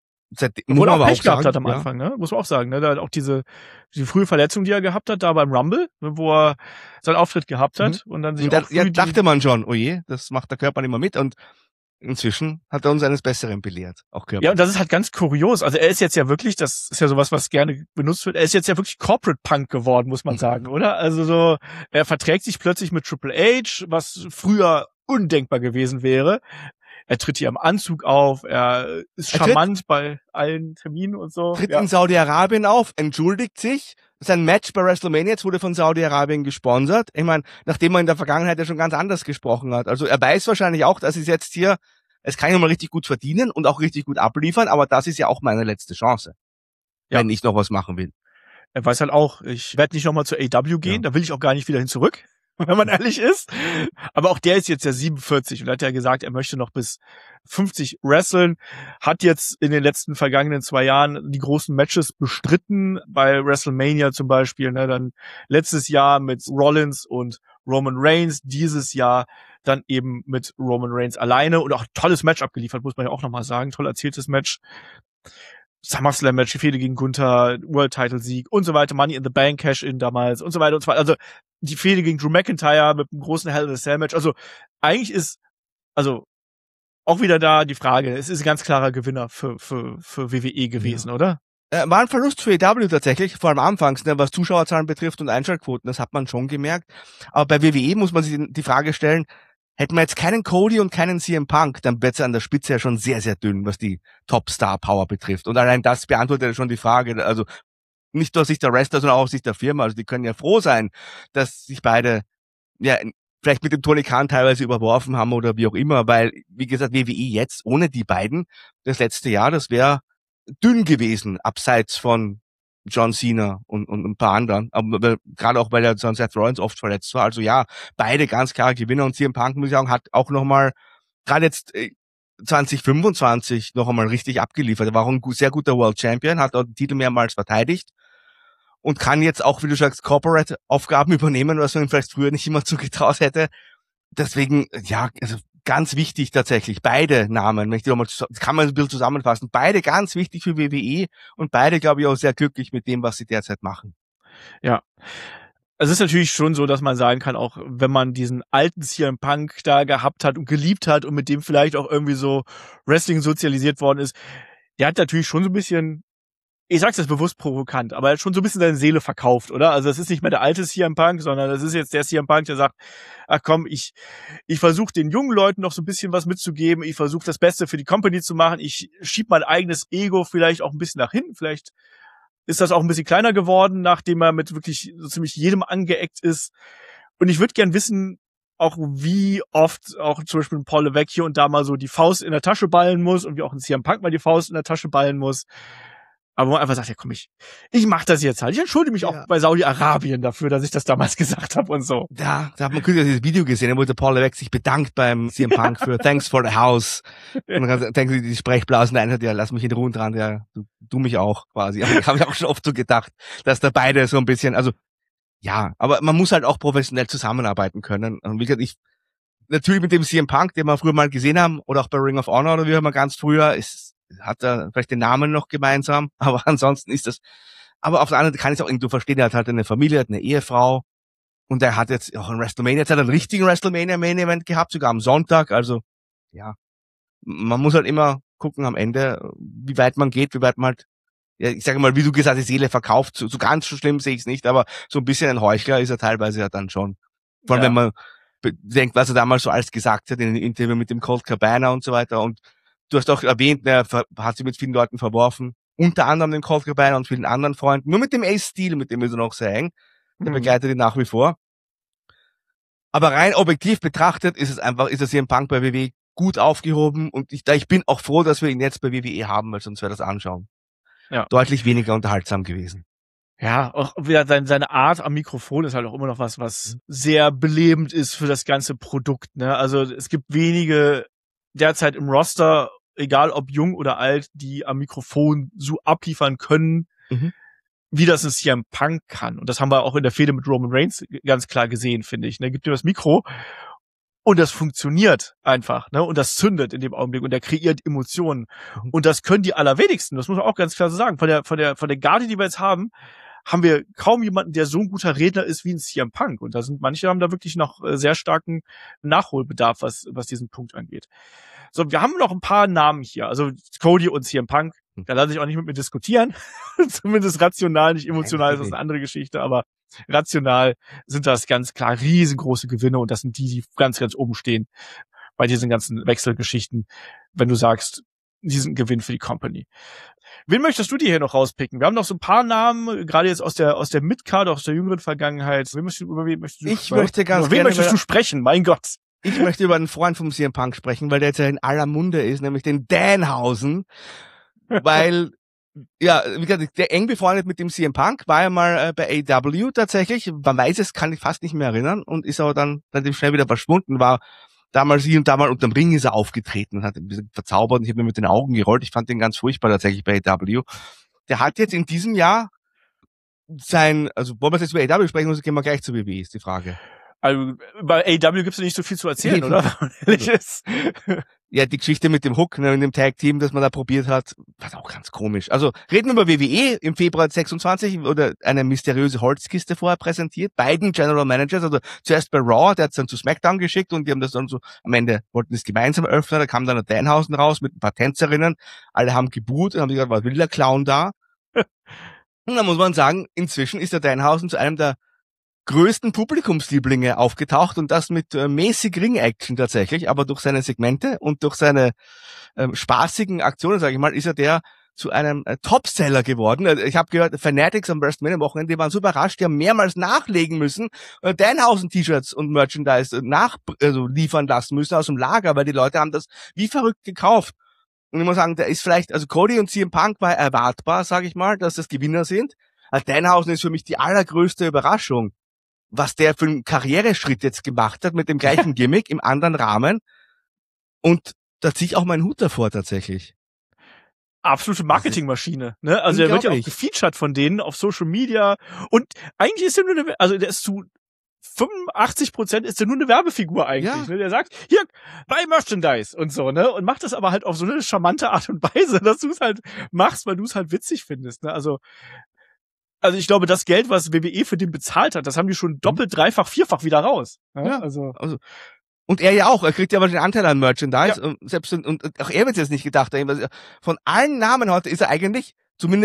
Obwohl er auch Pech gehabt hat am Anfang, ne? Muss man auch sagen, ne? Da auch diese frühe Verletzung, die er gehabt hat, da beim Rumble, ne, wo er seinen Auftritt gehabt hat und dann sich
auch dachte man schon, oh je, das macht der Körper nicht mehr mit und inzwischen hat er uns eines Besseren belehrt, auch Körper.
Ja, und das ist halt ganz kurios. Also er ist jetzt ja wirklich, das ist ja sowas, was gerne benutzt wird, er ist jetzt ja wirklich Corporate Punk geworden, muss man sagen, oder? Also so, er verträgt sich plötzlich mit Triple H, was früher undenkbar gewesen wäre. Er tritt hier im Anzug auf, er ist charmant bei allen Terminen und so.
Tritt in Saudi-Arabien auf, entschuldigt sich. Sein Match bei WrestleMania jetzt wurde von Saudi-Arabien gesponsert. Ich meine, nachdem er in der Vergangenheit ja schon ganz anders gesprochen hat. Also er weiß wahrscheinlich auch, dass es jetzt hier, es kann ich mal richtig gut verdienen und auch richtig gut abliefern, aber das ist ja auch meine letzte Chance, wenn ich noch was machen will.
Er weiß halt auch, ich werde nicht nochmal zu AEW gehen, da will ich auch gar nicht wieder hin zurück. Wenn man ehrlich ist. Aber auch der ist jetzt ja 47 und hat ja gesagt, er möchte noch bis 50 wresteln, hat jetzt in den letzten vergangenen 2 Jahren die großen Matches bestritten, bei WrestleMania zum Beispiel, ne, dann letztes Jahr mit Rollins und Roman Reigns, dieses Jahr dann eben mit Roman Reigns alleine und auch ein tolles Match abgeliefert, muss man ja auch nochmal sagen, toll erzähltes Match. SummerSlam-Match, die Fehde gegen Gunther, World-Title-Sieg und so weiter, Money in the Bank, Cash-In damals und so weiter und so weiter. Also die Fehde gegen Drew McIntyre mit einem großen Hell in a Cell-Match. Also eigentlich ist, also auch wieder da die Frage, es ist ein ganz klarer Gewinner für WWE gewesen, oder?
War ein Verlust für AEW tatsächlich, vor allem anfangs, ne, was Zuschauerzahlen betrifft und Einschaltquoten, das hat man schon gemerkt. Aber bei WWE muss man sich die Frage stellen, hätten wir jetzt keinen Cody und keinen CM Punk, dann wird's an der Spitze ja schon sehr, sehr dünn, was die Top-Star-Power betrifft. Und allein das beantwortet ja schon die Frage, also nicht nur aus Sicht der Wrestler, sondern auch aus Sicht der Firma. Also die können ja froh sein, dass sich beide ja vielleicht mit dem Tony Khan teilweise überworfen haben oder wie auch immer, weil, wie gesagt, WWE jetzt ohne die beiden, das letzte Jahr, das wäre dünn gewesen, abseits von John Cena und ein paar anderen, aber gerade auch, weil ja Seth Rollins oft verletzt war. Also ja, beide ganz klare Gewinner und CM Punk, muss ich sagen, hat auch nochmal, gerade jetzt 2025 noch einmal richtig abgeliefert. Er war auch ein sehr guter World Champion, hat auch den Titel mehrmals verteidigt und kann jetzt auch, wie du sagst, Corporate-Aufgaben übernehmen, was man ihm vielleicht früher nicht immer zugetraut hätte. Deswegen, ja, also ganz wichtig tatsächlich, beide Namen, wenn ich die nochmal, kann man ein bisschen zusammenfassen, beide ganz wichtig für WWE und beide, glaube ich, auch sehr glücklich mit dem, was sie derzeit machen.
Ja. Es ist natürlich schon so, dass man sagen kann, auch wenn man diesen alten CM Punk da gehabt hat und geliebt hat und mit dem vielleicht auch irgendwie so Wrestling sozialisiert worden ist, der hat natürlich schon so ein bisschen ich sag's jetzt bewusst provokant, aber er hat schon so ein bisschen seine Seele verkauft, oder? Also es ist nicht mehr der alte CM Punk, sondern das ist jetzt der CM Punk, der sagt, ach komm, ich versuche den jungen Leuten noch so ein bisschen was mitzugeben, ich versuche das Beste für die Company zu machen, ich schieb mein eigenes Ego vielleicht auch ein bisschen nach hinten, vielleicht ist das auch ein bisschen kleiner geworden, nachdem er mit wirklich so ziemlich jedem angeeckt ist. Und ich würde gern wissen, auch wie oft auch zum Beispiel Paul Levesque hier und da mal so die Faust in der Tasche ballen muss und wie auch ein CM Punk mal die Faust in der Tasche ballen muss. Aber wo man einfach sagt, ja komm, ich mach das jetzt halt. Ich entschuldige mich auch bei Saudi-Arabien dafür, dass ich das damals gesagt habe und so.
Ja, da hat man kürzlich dieses Video gesehen, wo der Paul Levesque sich bedankt beim CM Punk für Thanks for the House. Und dann denken sie, die Sprechblasen ein hat, ja, lass mich in Ruhe dran, ja, du mich auch quasi. Aber habe ich auch schon oft so gedacht, dass da beide so ein bisschen, also ja, aber man muss halt auch professionell zusammenarbeiten können. Und wie gesagt, natürlich mit dem CM Punk, den wir früher mal gesehen haben, oder auch bei Ring of Honor, oder wie wir ganz früher, hat er vielleicht den Namen noch gemeinsam, aber ansonsten ist das, aber auf der anderen Seite kann ich es auch irgendwo verstehen, er hat halt eine Familie, hat eine Ehefrau und er hat jetzt auch ein WrestleMania, jetzt hat er einen richtigen WrestleMania Main Event gehabt, sogar am Sonntag, also ja, man muss halt immer gucken am Ende, wie weit man geht, wie weit man halt, ja, ich sage mal, wie du gesagt hast, die Seele verkauft, so ganz so schlimm sehe ich es nicht, aber so ein bisschen ein Heuchler ist er teilweise ja dann schon. Vor allem, wenn man bedenkt, was er damals so alles gesagt hat in einem Interview mit dem Colt Cabana und so weiter, und du hast auch erwähnt, er hat sich mit vielen Leuten verworfen, unter anderem den Colt Cabana und vielen anderen Freunden, nur mit dem Ace Steel, mit dem ist er noch sehr eng, der begleitet ihn nach wie vor. Aber rein objektiv betrachtet ist das hier im Punk bei WWE gut aufgehoben, und ich bin auch froh, dass wir ihn jetzt bei WWE haben, weil sonst wäre das Anschauen deutlich weniger unterhaltsam gewesen.
Ja, auch wieder seine Art am Mikrofon ist halt auch immer noch was sehr belebend ist für das ganze Produkt, ne? Also es gibt wenige derzeit im Roster, egal ob jung oder alt, die am Mikrofon so abliefern können, wie das ein CM Punk kann. Und das haben wir auch in der Fehde mit Roman Reigns ganz klar gesehen, finde ich. Ne? Gibt ihm das Mikro und das funktioniert einfach, ne? Und das zündet in dem Augenblick und der kreiert Emotionen. Und das können die allerwenigsten, das muss man auch ganz klar so sagen. Von der Garde, die wir jetzt haben wir kaum jemanden, der so ein guter Redner ist wie ein CM Punk. Und manche haben da wirklich noch sehr starken Nachholbedarf, was diesen Punkt angeht. So, wir haben noch ein paar Namen hier. Also Cody und CM Punk, da lasse ich auch nicht mit mir diskutieren. Zumindest rational, nicht emotional, ist das eine andere Geschichte, aber rational sind das ganz klar riesengroße Gewinne, und das sind die ganz, ganz oben stehen bei diesen ganzen Wechselgeschichten, wenn du sagst, die sind ein Gewinn für die Company. Wen möchtest du dir hier noch rauspicken? Wir haben noch so ein paar Namen, gerade jetzt aus der Midcard, aus der jüngeren Vergangenheit. Wen möchtest du sprechen? Mein Gott.
Ich möchte über einen Freund vom CM Punk sprechen, weil der jetzt ja in aller Munde ist, nämlich den Danhausen. Weil, ja, wie gesagt, der eng befreundet mit dem CM Punk, war ja mal bei AEW tatsächlich. Man weiß es, kann ich fast nicht mehr erinnern, und ist aber dann schnell wieder verschwunden, war damals hier und da mal unterm Ring ist er aufgetreten und hat ein bisschen verzaubert, und ich habe mir mit den Augen gerollt. Ich fand den ganz furchtbar tatsächlich bei AEW. Der hat jetzt in diesem Jahr wollen wir jetzt über AEW sprechen, oder gehen wir gleich zu WWE, ist die Frage.
Also bei AEW gibt's ja nicht so viel zu erzählen, oder? Wenn man ehrlich ist.
Ja, die Geschichte mit dem Hook, ne, in dem Tag-Team, das man da probiert hat, war auch ganz komisch. Also reden wir über WWE. Im Februar 26 wurde eine mysteriöse Holzkiste vorher präsentiert, beiden General Managers, also zuerst bei Raw, der hat's dann zu SmackDown geschickt, und die haben das dann so, am Ende wollten es gemeinsam öffnen, da kam dann der Danhausen raus mit ein paar Tänzerinnen, alle haben gebuht und haben gesagt, was will der Clown da? Und dann muss man sagen, inzwischen ist der Danhausen zu einem der größten Publikumslieblinge aufgetaucht, und das mit mäßig Ring-Action tatsächlich, aber durch seine Segmente und durch seine spaßigen Aktionen, sage ich mal, ist er der zu einem Topseller geworden. Ich habe gehört, Fanatics am WrestleMania am Wochenende, die waren so überrascht, die haben mehrmals nachlegen müssen, Danhausen-T-Shirts und Merchandise liefern lassen müssen aus dem Lager, weil die Leute haben das wie verrückt gekauft. Und ich muss sagen, der ist vielleicht, also Cody und CM Punk war erwartbar, sage ich mal, dass das Gewinner sind. Danhausen ist für mich die allergrößte Überraschung, was der für einen Karriereschritt jetzt gemacht hat mit dem gleichen Gimmick im anderen Rahmen. Und da ziehe ich auch meinen Hut davor tatsächlich.
Absolute Marketingmaschine, ne? Also er wird ja auch gefeatured von denen auf Social Media, und eigentlich ist er nur der ist zu 85% ist er nur eine Werbefigur eigentlich, ne? Der sagt, hier, buy Merchandise und so, ne? Und macht das aber halt auf so eine charmante Art und Weise, dass du es halt machst, weil du es halt witzig findest, ne? Also ich glaube, das Geld, was WWE für den bezahlt hat, das haben die schon doppelt, dreifach, vierfach wieder raus. Ja, also.
Und er ja auch. Er kriegt ja aber den Anteil an Merchandise. Ja. Und auch er wird jetzt nicht gedacht haben. Von allen Namen heute ist er eigentlich, zumindest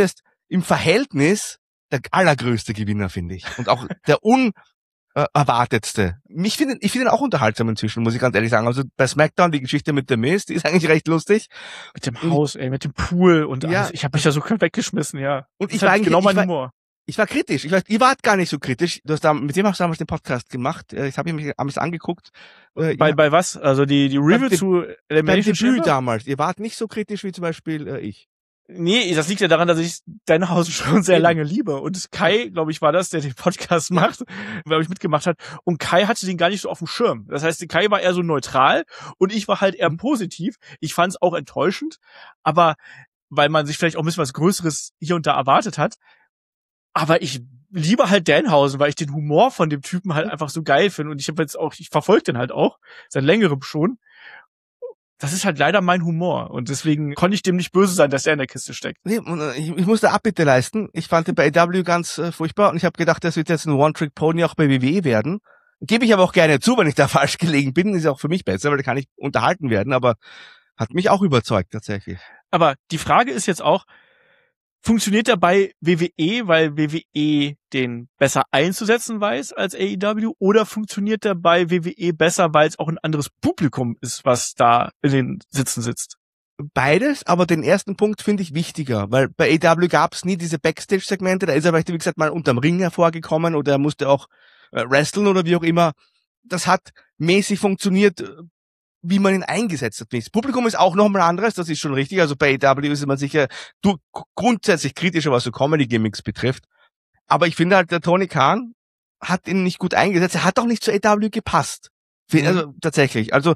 im Verhältnis der allergrößte Gewinner, finde ich. Und auch der unerwartetste. Ich finde ihn auch unterhaltsam inzwischen, muss ich ganz ehrlich sagen. Also bei SmackDown, die Geschichte mit The Miz, die ist eigentlich recht lustig.
Mit dem Haus, mit dem Pool und
ja,
alles. Ich habe mich da so weggeschmissen, ja.
Und ich war eigentlich
genau mein Humor.
Ich war kritisch. Ihr wart gar nicht so kritisch. Mit dem hast du damals den Podcast gemacht. Ich habe mich angeguckt.
Bei was? Also die Review zu
Elimination Chamber damals. Ihr wart nicht so kritisch wie zum Beispiel ich.
Nee, das liegt ja daran, dass ich Danhausen schon sehr lange liebe. Und Kai, glaube ich, war das, der den Podcast macht, glaube ich, mitgemacht hat. Und Kai hatte den gar nicht so auf dem Schirm. Das heißt, Kai war eher so neutral und ich war halt eher positiv. Ich fand es auch enttäuschend, aber weil man sich vielleicht auch ein bisschen was Größeres hier und da erwartet hat. Aber ich liebe halt Danhausen, weil ich den Humor von dem Typen halt einfach so geil finde. Und ich verfolge den halt auch, seit längerem schon. Das ist halt leider mein Humor. Und deswegen konnte ich dem nicht böse sein, dass er in der Kiste steckt.
Nee, ich musste Abbitte leisten. Ich fand den bei AEW ganz furchtbar. Und ich habe gedacht, das wird jetzt ein One-Trick-Pony auch bei WWE werden. Gebe ich aber auch gerne zu, wenn ich da falsch gelegen bin. Ist auch für mich besser, weil da kann ich unterhalten werden. Aber hat mich auch überzeugt, tatsächlich.
Aber die Frage ist jetzt auch, funktioniert er bei WWE, weil WWE den besser einzusetzen weiß als AEW, oder funktioniert er bei WWE besser, weil es auch ein anderes Publikum ist, was da in den Sitzen sitzt?
Beides, aber den ersten Punkt finde ich wichtiger, weil bei AEW gab es nie diese Backstage-Segmente, da ist er vielleicht, wie gesagt, mal unterm Ring hervorgekommen oder er musste auch wresteln oder wie auch immer. Das hat mäßig funktioniert, wie man ihn eingesetzt hat. Das Publikum ist auch nochmal anderes, das ist schon richtig. Also bei AEW ist man sicher grundsätzlich kritischer, was so Comedy-Gimmicks betrifft. Aber ich finde halt, der Tony Khan hat ihn nicht gut eingesetzt. Er hat auch nicht zu AEW gepasst. Also tatsächlich. Also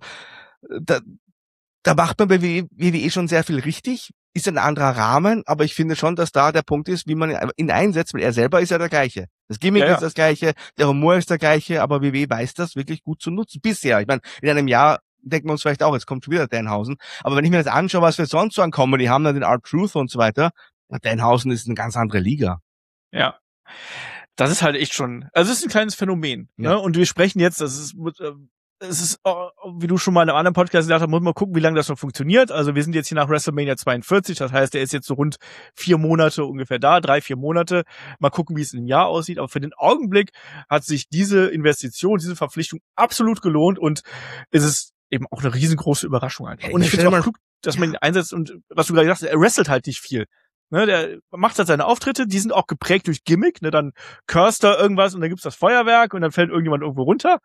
da macht man bei WWE schon sehr viel richtig. Ist ein anderer Rahmen, aber ich finde schon, dass da der Punkt ist, wie man ihn einsetzt, weil er selber ist ja der gleiche. Das Gimmick ist das gleiche, der Humor ist der gleiche, aber WWE weiß das wirklich gut zu nutzen. Bisher. Ich meine, in einem Jahr denken wir uns vielleicht auch, jetzt kommt schon wieder Danhausen. Aber wenn ich mir das anschaue, was wir sonst so an Comedy haben, dann den R-Truth und so weiter, Danhausen ist eine ganz andere Liga.
Ja. Das ist halt echt schon, also es ist ein kleines Phänomen. Ja. Ne? Und wir sprechen jetzt, es ist, wie du schon mal in einem anderen Podcast gesagt hast, muss man gucken, wie lange das noch funktioniert. Also wir sind jetzt hier nach WrestleMania 42, das heißt, der ist jetzt so rund 4 Monate ungefähr da, 3-4 Monate. Mal gucken, wie es im Jahr aussieht. Aber für den Augenblick hat sich diese Investition, diese Verpflichtung absolut gelohnt und es ist eben auch eine riesengroße Überraschung einfach. Und ich finde es auch klug, dass man ihn einsetzt und was du gerade gesagt hast, er wrestelt halt nicht viel. Ne, der macht halt seine Auftritte, die sind auch geprägt durch Gimmick, ne, dann curst er irgendwas und dann gibt's das Feuerwerk und dann fällt irgendjemand irgendwo runter.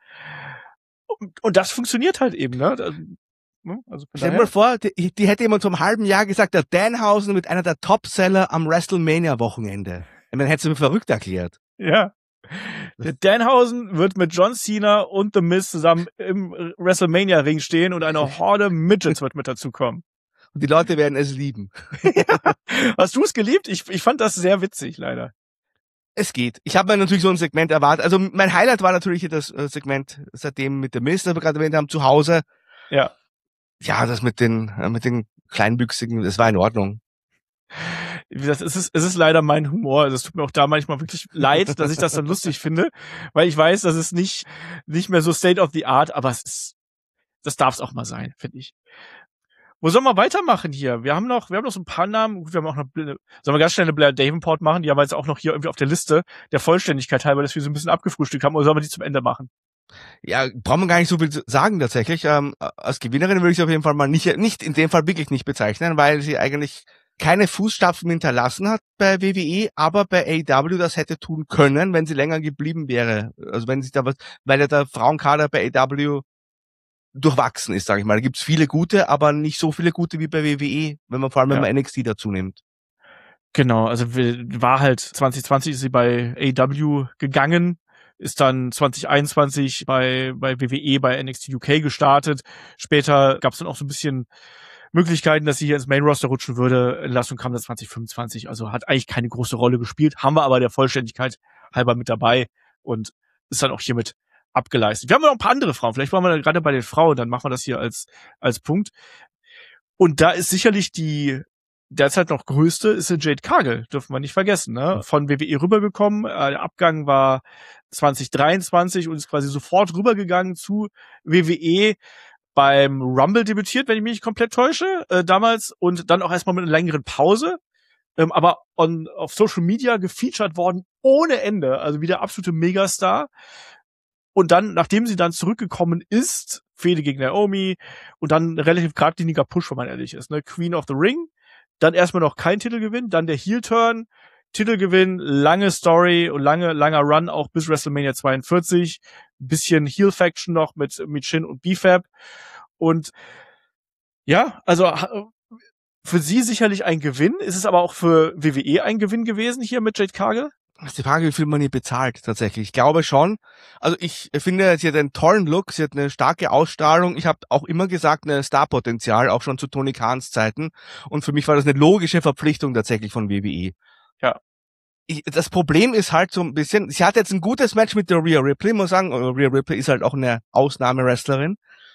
Und das funktioniert halt eben, ne? Also
stell dir mal vor, die hätte jemand vor einem halben Jahr gesagt, der Danhausen wird einer der Topseller am WrestleMania-Wochenende. Und dann hättest du mich verrückt erklärt.
Ja. Der Danhausen wird mit John Cena und The Miz zusammen im WrestleMania-Ring stehen und eine Horde Midgets wird mit dazukommen.
Und die Leute werden es lieben.
Ja. Hast du es geliebt? Ich fand das sehr witzig, leider.
Es geht. Ich habe mir natürlich so ein Segment erwartet. Also mein Highlight war natürlich das Segment seitdem mit dem Mist, das wir gerade erwähnt haben, zu Hause.
Ja.
Ja, das mit den Kleinwüchsigen, das war in Ordnung.
Es ist leider mein Humor. Also es tut mir auch da manchmal wirklich leid, dass ich das dann lustig finde, weil ich weiß, dass es nicht mehr so State of the Art, aber das darf es auch mal sein, finde ich. Wo sollen wir weitermachen hier? Wir haben noch so ein paar Namen. Gut, wir haben auch noch, sollen wir ganz schnell eine Blair Davenport machen? Die haben wir jetzt auch noch hier irgendwie auf der Liste der Vollständigkeit halber, dass wir so ein bisschen abgefrühstückt haben, oder sollen wir die zum Ende machen?
Ja, brauchen wir gar nicht so viel sagen tatsächlich. Als Gewinnerin würde ich sie auf jeden Fall mal nicht in dem Fall wirklich nicht bezeichnen, weil sie eigentlich keine Fußstapfen hinterlassen hat bei WWE, aber bei AEW das hätte tun können, wenn sie länger geblieben wäre. Also wenn sich da was, weil ja der Frauenkader bei AEW durchwachsen ist, sage ich mal. Da gibt's viele gute, aber nicht so viele gute wie bei WWE, wenn man man NXT dazu nimmt.
Genau, also war halt 2020 ist sie bei AEW gegangen, ist dann 2021 bei WWE, bei NXT UK gestartet. Später gab's dann auch so ein bisschen Möglichkeiten, dass sie hier ins Main Roster rutschen würde. Entlassung kam dann 2025, also hat eigentlich keine große Rolle gespielt, haben wir aber der Vollständigkeit halber mit dabei und ist dann auch hiermit abgeleistet. Wir haben noch ein paar andere Frauen. Vielleicht waren wir dann gerade bei den Frauen, dann machen wir das hier als Punkt. Und da ist sicherlich die derzeit noch größte, ist Jade Cargill, dürfen wir nicht vergessen, ne? Von WWE rübergekommen. Der Abgang war 2023 und ist quasi sofort rübergegangen zu WWE. Beim Rumble debütiert, wenn ich mich nicht komplett täusche, damals. Und dann auch erstmal mit einer längeren Pause. aber auf Social Media gefeatured worden ohne Ende, also wie der absolute Megastar. Und dann, nachdem sie dann zurückgekommen ist, Fehde gegen Naomi und dann ein relativ geradliniger Push, wenn man ehrlich ist, ne? Queen of the Ring, dann erstmal noch kein Titelgewinn, dann der Heel-Turn, Titelgewinn, lange Story und langer Run auch bis WrestleMania 42, bisschen Heel-Faction noch mit Shin und B-Fab und ja, also für sie sicherlich ein Gewinn, ist es aber auch für WWE ein Gewinn gewesen hier mit Jade Cargill?
Das ist die Frage, wie viel man ihr bezahlt, tatsächlich. Ich glaube schon. Also ich finde, sie hat einen tollen Look, sie hat eine starke Ausstrahlung. Ich habe auch immer gesagt, eine Starpotenzial, auch schon zu Tony Khans Zeiten. Und für mich war das eine logische Verpflichtung tatsächlich von WWE.
Ja.
Das Problem ist halt so ein bisschen, sie hat jetzt ein gutes Match mit der Rhea Ripley, muss sagen. Rhea Ripley ist halt auch eine Ausnahmewrestlerin.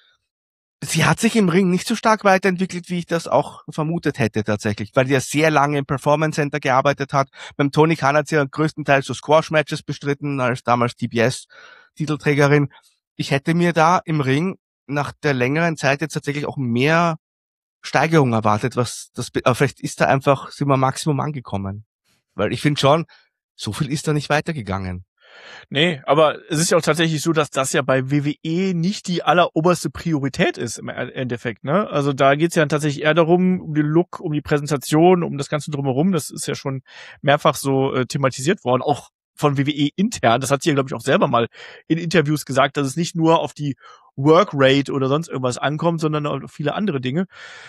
Sie hat sich im Ring nicht so stark weiterentwickelt, wie ich das auch vermutet hätte tatsächlich, weil sie ja sehr lange im Performance Center gearbeitet hat. Beim Tony Khan hat sie ja größtenteils so Squash-Matches bestritten, als damals TBS-Titelträgerin. Ich hätte mir da im Ring nach der längeren Zeit jetzt tatsächlich auch mehr Steigerung erwartet, aber vielleicht ist da einfach, sind wir Maximum angekommen. Weil ich finde schon, so viel ist da nicht weitergegangen.
Nee, aber es ist ja auch tatsächlich so, dass das ja bei WWE nicht die alleroberste Priorität ist im Endeffekt, ne? Also da geht's ja dann tatsächlich eher darum, um den Look, um die Präsentation, um das Ganze drumherum. Das ist ja schon mehrfach so thematisiert worden, auch von WWE intern. Das hat sie ja, glaube ich, auch selber mal in Interviews gesagt, dass es nicht nur auf die Workrate oder sonst irgendwas ankommt, sondern auf viele andere Dinge.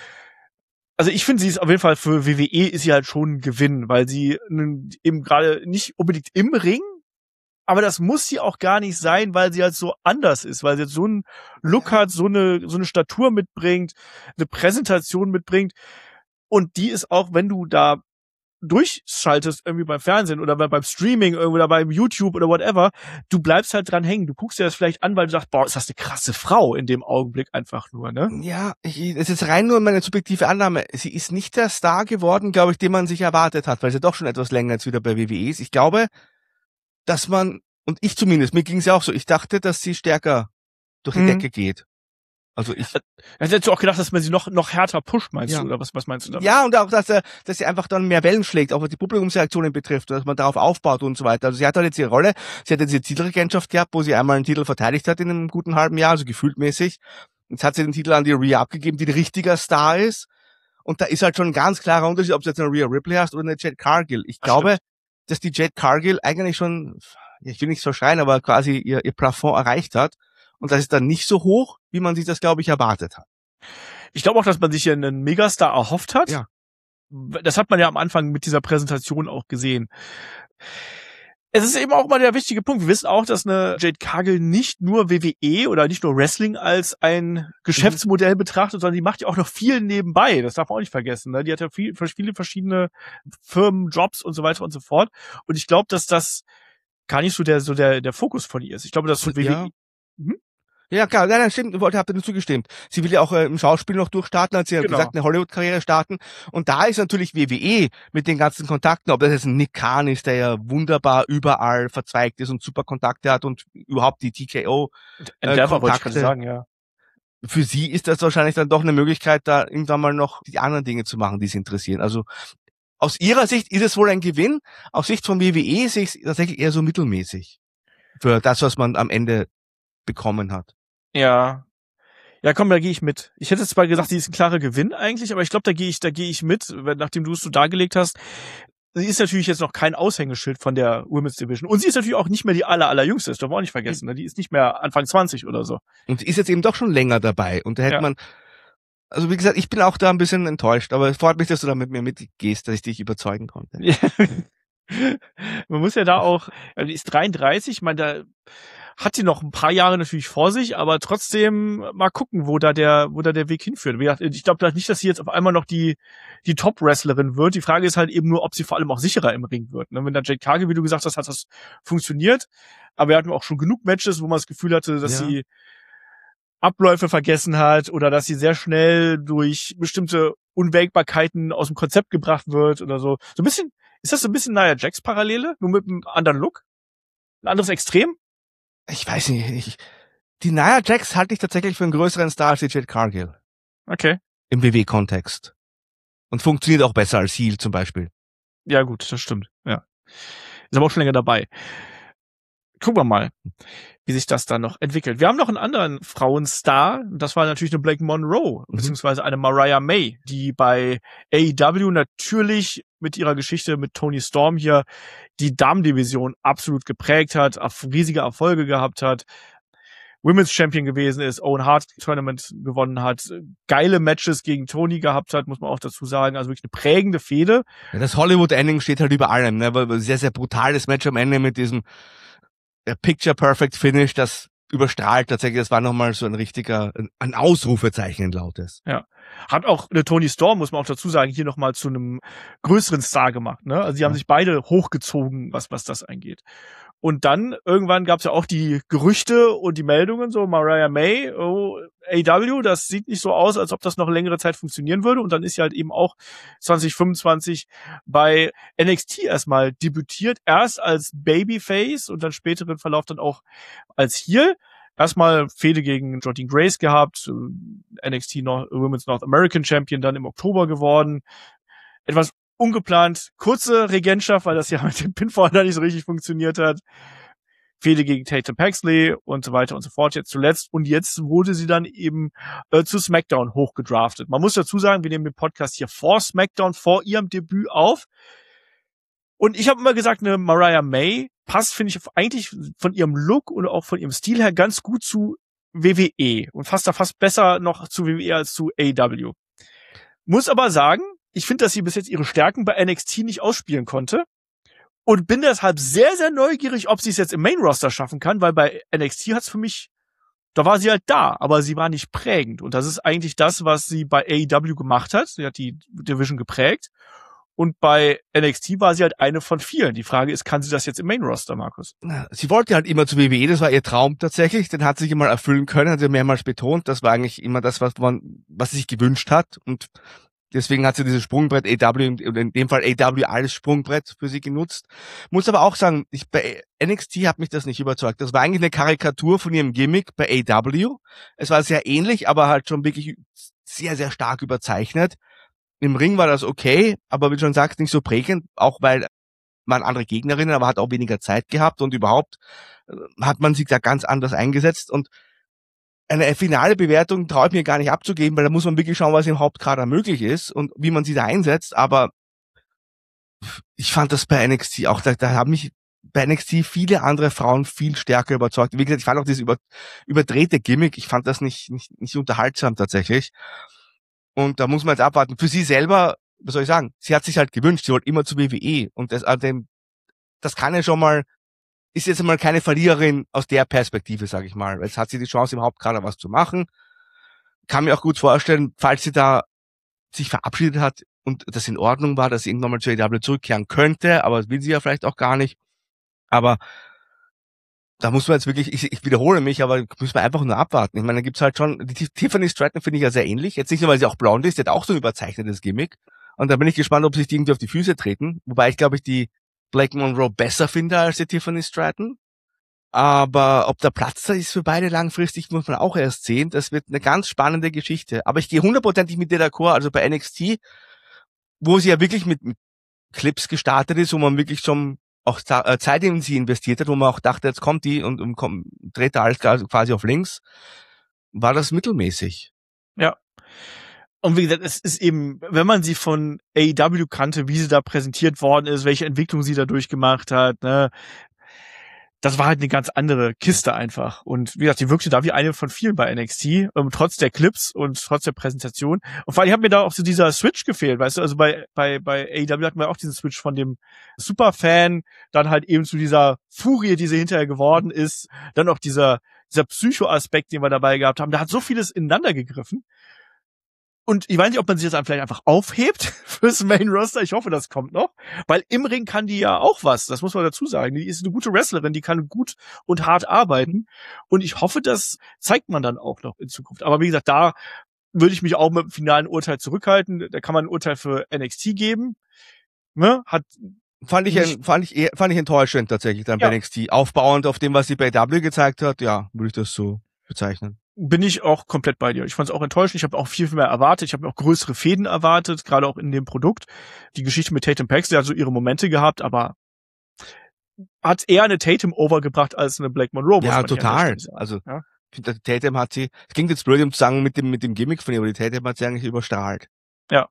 Also ich finde, sie ist auf jeden Fall für WWE ist sie halt schon ein Gewinn, weil sie eben gerade nicht unbedingt im Ring, aber das muss sie auch gar nicht sein, weil sie halt so anders ist, weil sie jetzt so einen Look hat, so eine Statur mitbringt, eine Präsentation mitbringt. Und die ist auch, wenn du da durchschaltest irgendwie beim Fernsehen oder beim Streaming oder beim YouTube oder whatever, du bleibst halt dran hängen. Du guckst dir das vielleicht an, weil du sagst, boah, ist das eine krasse Frau in dem Augenblick einfach nur, ne?
Ja, es ist rein nur meine subjektive Annahme. Sie ist nicht der Star geworden, glaube ich, den man sich erwartet hat, weil sie doch schon etwas länger jetzt wieder bei WWE ist. Ich glaube, dass man, und ich zumindest, mir ging es ja auch so, ich dachte, dass sie stärker durch die Decke geht. Also
hättest du auch gedacht, dass man sie noch härter pusht, meinst du? Oder was meinst du damit?
Ja, und auch, dass sie einfach dann mehr Wellen schlägt, auch was die Publikumsreaktionen betrifft, dass man darauf aufbaut und so weiter. Also sie hat halt jetzt ihre Rolle, sie hat jetzt ihre Titelregentschaft gehabt, wo sie einmal einen Titel verteidigt hat in einem guten halben Jahr, also gefühltmäßig. Jetzt hat sie den Titel an die Rhea abgegeben, die ein richtiger Star ist. Und da ist halt schon ein ganz klarer Unterschied, ob du jetzt eine Rhea Ripley hast oder eine Jade Cargill. Ich glaube, dass die Jade Cargill eigentlich schon, ich will nicht so schreien, aber quasi ihr Plafond erreicht hat. Und das ist dann nicht so hoch, wie man sich das, glaube ich, erwartet hat.
Ich glaube auch, dass man sich hier einen Megastar erhofft hat.
Ja.
Das hat man ja am Anfang mit dieser Präsentation auch gesehen. Es ist eben auch mal der wichtige Punkt. Wir wissen auch, dass eine Jade Cargill nicht nur WWE oder nicht nur Wrestling als ein Geschäftsmodell betrachtet, sondern die macht ja auch noch viel nebenbei. Das darf man auch nicht vergessen. Ne? Die hat ja viele verschiedene Firmen, Jobs und so weiter und so fort. Und ich glaube, dass das gar nicht so der Fokus von ihr ist. Ich glaube, dass für WWE...
Ja, klar, nein, stimmt, habt ihr nur zugestimmt. Sie will ja auch im Schauspiel noch durchstarten, hat sie ja gesagt, eine Hollywood-Karriere starten. Und da ist natürlich WWE mit den ganzen Kontakten, ob das jetzt ein Nick Khan ist, der ja wunderbar überall verzweigt ist und super Kontakte hat und überhaupt die TKO Kontakte.
Sagen, ja.
Für sie ist das wahrscheinlich dann doch eine Möglichkeit, da irgendwann mal noch die anderen Dinge zu machen, die sie interessieren. Also aus ihrer Sicht ist es wohl ein Gewinn. Aus Sicht von WWE sehe ich es tatsächlich eher so mittelmäßig. Für das, was man am Ende bekommen hat.
Ja. Ja, komm, da gehe ich mit. Ich hätte zwar gesagt, sie ist ein klarer Gewinn eigentlich, aber ich glaube, da gehe ich mit, nachdem du es so dargelegt hast. Sie ist natürlich jetzt noch kein Aushängeschild von der Women's Division. Und sie ist natürlich auch nicht mehr die allerjüngste, das dürfen wir auch nicht vergessen. Ne? Die ist nicht mehr Anfang 20 oder so.
Und ist jetzt eben doch schon länger dabei. Und da hätte man, also wie gesagt, ich bin auch da ein bisschen enttäuscht, aber es freut mich, dass du da mit mir mitgehst, dass ich dich überzeugen konnte.
Man muss ja da auch, die ist 33, ich meine, da hat sie noch ein paar Jahre natürlich vor sich, aber trotzdem mal gucken, wo da der Weg hinführt. Ich glaube nicht, dass sie jetzt auf einmal noch die Top-Wrestlerin wird. Die Frage ist halt eben nur, ob sie vor allem auch sicherer im Ring wird. Wenn da Jade Cargill, wie du gesagt hast, hat das funktioniert. Aber wir hatten auch schon genug Matches, wo man das Gefühl hatte, dass sie Abläufe vergessen hat oder dass sie sehr schnell durch bestimmte Unwägbarkeiten aus dem Konzept gebracht wird oder so. So ein bisschen, ist das so ein bisschen Nia Jax Parallele? Nur mit einem anderen Look? Ein anderes Extrem?
Ich weiß nicht. Die Nia Jax halte ich tatsächlich für einen größeren Star als die Jade Cargill.
Okay.
Im WWE-Kontext. Und funktioniert auch besser als Heel zum Beispiel.
Ja gut, das stimmt. Ja. Ist aber auch schon länger dabei. Gucken wir mal, wie sich das dann noch entwickelt. Wir haben noch einen anderen Frauenstar. Das war natürlich eine Blake Monroe, beziehungsweise eine Mariah May, die bei AEW natürlich mit ihrer Geschichte mit Toni Storm hier die Damendivision absolut geprägt hat, riesige Erfolge gehabt hat, Women's Champion gewesen ist, Owen Hart Tournament gewonnen hat, geile Matches gegen Toni gehabt hat, muss man auch dazu sagen. Also wirklich eine prägende Fehde.
Ja, das Hollywood-Ending steht halt über allem, ne? Aber sehr, sehr brutales Match am Ende mit diesem Picture-Perfect-Finish, das überstrahlt tatsächlich. Das war nochmal so ein Ausrufezeichen, ein lautes.
Ja. Hat auch eine Toni Storm, muss man auch dazu sagen, hier nochmal zu einem größeren Star gemacht, ne? Also die haben sich beide hochgezogen, was das angeht. Und dann irgendwann gab es ja auch die Gerüchte und die Meldungen, so Mariah May, AEW, das sieht nicht so aus, als ob das noch längere Zeit funktionieren würde. Und dann ist sie halt eben auch 2025 bei NXT erstmal debütiert, erst als Babyface und dann späteren Verlauf dann auch als Heel. Erstmal Fehde gegen Jordynne Grace gehabt, NXT Women's North American Champion dann im Oktober geworden. Etwas ungeplant kurze Regentschaft, weil das ja mit dem Pinfall da nicht so richtig funktioniert hat. Fehde gegen Tatum Paxley und so weiter und so fort jetzt zuletzt. Und jetzt wurde sie dann eben zu SmackDown hochgedraftet. Man muss dazu sagen, wir nehmen den Podcast hier vor SmackDown, vor ihrem Debüt auf. Und ich habe immer gesagt, eine Mariah May passt, finde ich, eigentlich von ihrem Look und auch von ihrem Stil her ganz gut zu WWE und fast besser noch zu WWE als zu AEW. Muss aber sagen, ich finde, dass sie bis jetzt ihre Stärken bei NXT nicht ausspielen konnte und bin deshalb sehr, sehr neugierig, ob sie es jetzt im Main-Roster schaffen kann, weil bei NXT hat's für mich, da war sie halt da, aber sie war nicht prägend und das ist eigentlich das, was sie bei AEW gemacht hat. Sie hat die Division geprägt und bei NXT war sie halt eine von vielen. Die Frage ist, kann sie das jetzt im Main-Roster, Markus?
Sie wollte halt immer zu WWE, das war ihr Traum tatsächlich, den hat sie sich immer erfüllen können, hat sie mehrmals betont, das war eigentlich immer das, was sie sich gewünscht hat und deswegen hat sie dieses Sprungbrett AEW und in dem Fall AEW als Sprungbrett für sie genutzt. Muss aber auch sagen, bei NXT hat mich das nicht überzeugt. Das war eigentlich eine Karikatur von ihrem Gimmick bei AEW. Es war sehr ähnlich, aber halt schon wirklich sehr, sehr stark überzeichnet. Im Ring war das okay, aber wie du schon sagst, nicht so prägend, auch weil man andere Gegnerinnen, aber hat auch weniger Zeit gehabt und überhaupt hat man sich da ganz anders eingesetzt und eine finale Bewertung traue ich mir gar nicht abzugeben, weil da muss man wirklich schauen, was im Hauptkader möglich ist und wie man sie da einsetzt, aber ich fand das bei NXT auch, da haben mich bei NXT viele andere Frauen viel stärker überzeugt. Wie gesagt, ich fand auch dieses überdrehte Gimmick, ich fand das nicht unterhaltsam tatsächlich. Und da muss man jetzt abwarten. Für sie selber, was soll ich sagen, sie hat sich halt gewünscht, sie wollte immer zu WWE und das kann ja schon mal, ist jetzt mal keine Verliererin aus der Perspektive, sage ich mal. Jetzt hat sie die Chance im Hauptkader was zu machen. Kann mir auch gut vorstellen, falls sie da sich verabschiedet hat und das in Ordnung war, dass sie irgendwann mal zu AEW zurückkehren könnte, aber das will sie ja vielleicht auch gar nicht. Aber da muss man jetzt wirklich, ich wiederhole mich, aber muss man einfach nur abwarten. Ich meine, da gibt's halt schon, die Tiffany Stratton finde ich ja sehr ähnlich. Jetzt nicht nur, weil sie auch blond ist, die hat auch so ein überzeichnetes Gimmick. Und da bin ich gespannt, ob sich die irgendwie auf die Füße treten. Wobei ich, glaube ich, die Blake Monroe besser finde als die Tiffany Stratton. Aber ob der Platz da ist für beide langfristig, muss man auch erst sehen. Das wird eine ganz spannende Geschichte. Aber ich gehe hundertprozentig mit dir d'accord. Also bei NXT, wo sie ja wirklich mit Clips gestartet ist, wo man wirklich schon auch Zeit in sie investiert hat, wo man auch dachte, jetzt kommt die und dreht da alles quasi auf links, war das mittelmäßig.
Ja. Und wie gesagt, es ist eben, wenn man sie von AEW kannte, wie sie da präsentiert worden ist, welche Entwicklung sie da durchgemacht hat, ne, das war halt eine ganz andere Kiste einfach. Und wie gesagt, die wirkte da wie eine von vielen bei NXT, trotz der Clips und trotz der Präsentation. Und vor allem hat mir da auch so dieser Switch gefehlt, weißt du, also bei AEW hatten wir auch diesen Switch von dem Superfan, dann halt eben zu dieser Furie, die sie hinterher geworden ist, dann auch dieser Psycho-Aspekt, den wir dabei gehabt haben. Da hat so vieles ineinander gegriffen. Und ich weiß nicht, ob man sich das dann vielleicht einfach aufhebt fürs Main-Roster. Ich hoffe, das kommt noch. Weil im Ring kann die ja auch was. Das muss man dazu sagen. Die ist eine gute Wrestlerin. Die kann gut und hart arbeiten. Und ich hoffe, das zeigt man dann auch noch in Zukunft. Aber wie gesagt, da würde ich mich auch mit dem finalen Urteil zurückhalten. Da kann man ein Urteil für NXT geben. Ne?
Fand ich enttäuschend tatsächlich dann bei NXT. Aufbauend auf dem, was sie bei AEW gezeigt hat, ja, würde ich das so bezeichnen.
bin ich auch komplett bei dir. Ich fand es auch enttäuschend. Ich habe auch viel mehr erwartet. Ich habe auch größere Fäden erwartet, gerade auch in dem Produkt. Die Geschichte mit Tatum Paxton hat so ihre Momente gehabt, aber hat eher eine Tatum overgebracht als eine Black Monroe.
Ja, total. Also, ja? Ich finde, Tatum hat sie, es klingt jetzt blöd, um zu sagen, mit dem Gimmick von ihr, aber die Tatum hat sie eigentlich überstrahlt.
Ja.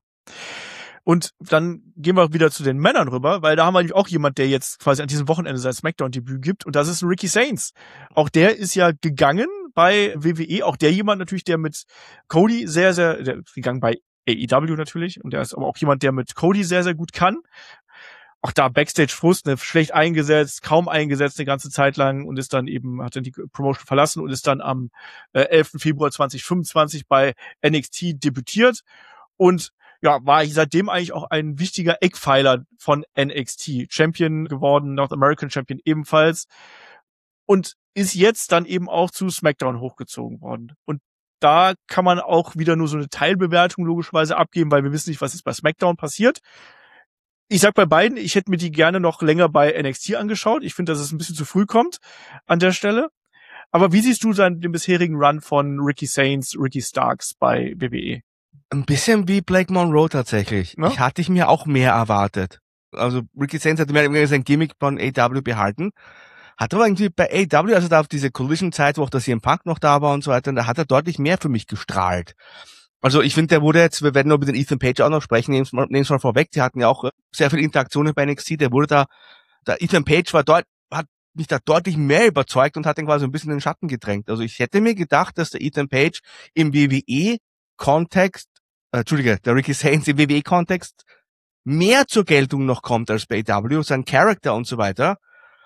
Und dann gehen wir wieder zu den Männern rüber, weil da haben wir nämlich auch jemand, der jetzt quasi an diesem Wochenende sein Smackdown-Debüt gibt. Und das ist ein Ricky Sainz. Auch der ist ja gegangen bei WWE. Auch der jemand natürlich, der mit Cody der ist gegangen bei AEW natürlich. Und der ist aber auch jemand, der mit Cody sehr, sehr gut kann. Auch da Backstage-Frust, ne, schlecht eingesetzt, kaum eingesetzt eine ganze Zeit lang und ist dann eben, hat dann die Promotion verlassen und ist dann am 11. Februar 2025 bei NXT debütiert. Und ja, war seitdem eigentlich auch ein wichtiger Eckpfeiler von NXT. Champion geworden, North American Champion ebenfalls. Und ist jetzt dann eben auch zu SmackDown hochgezogen worden. Und da kann man auch wieder nur so eine Teilbewertung logischerweise abgeben, weil wir wissen nicht, was ist bei SmackDown passiert. Ich sag bei beiden, ich hätte mir die gerne noch länger bei NXT angeschaut. Ich finde, dass es ein bisschen zu früh kommt an der Stelle. Aber wie siehst du den bisherigen Run von Ricky Sainz, Ricky Starks bei WWE?
Ein bisschen wie Black Monroe tatsächlich. Ja? Ich mir auch mehr erwartet. Also Ricky Sainz hat mir sein Gimmick von AEW behalten. Hat aber irgendwie bei AEW, also da auf diese Collision-Zeit, wo auch der CM Punk noch da war und so weiter, da hat er deutlich mehr für mich gestrahlt. Also ich finde, der wurde jetzt, wir werden über den Ethan Page auch noch sprechen, nehmen es mal vorweg, die hatten ja auch sehr viele Interaktionen bei NXT, der Ethan Page hat mich da deutlich mehr überzeugt und hat den quasi ein bisschen in den Schatten gedrängt. Also ich hätte mir gedacht, dass der Ethan Page im WWE-Kontext, der Ricky Sainz im WWE-Kontext mehr zur Geltung noch kommt als bei AEW, sein Charakter und so weiter.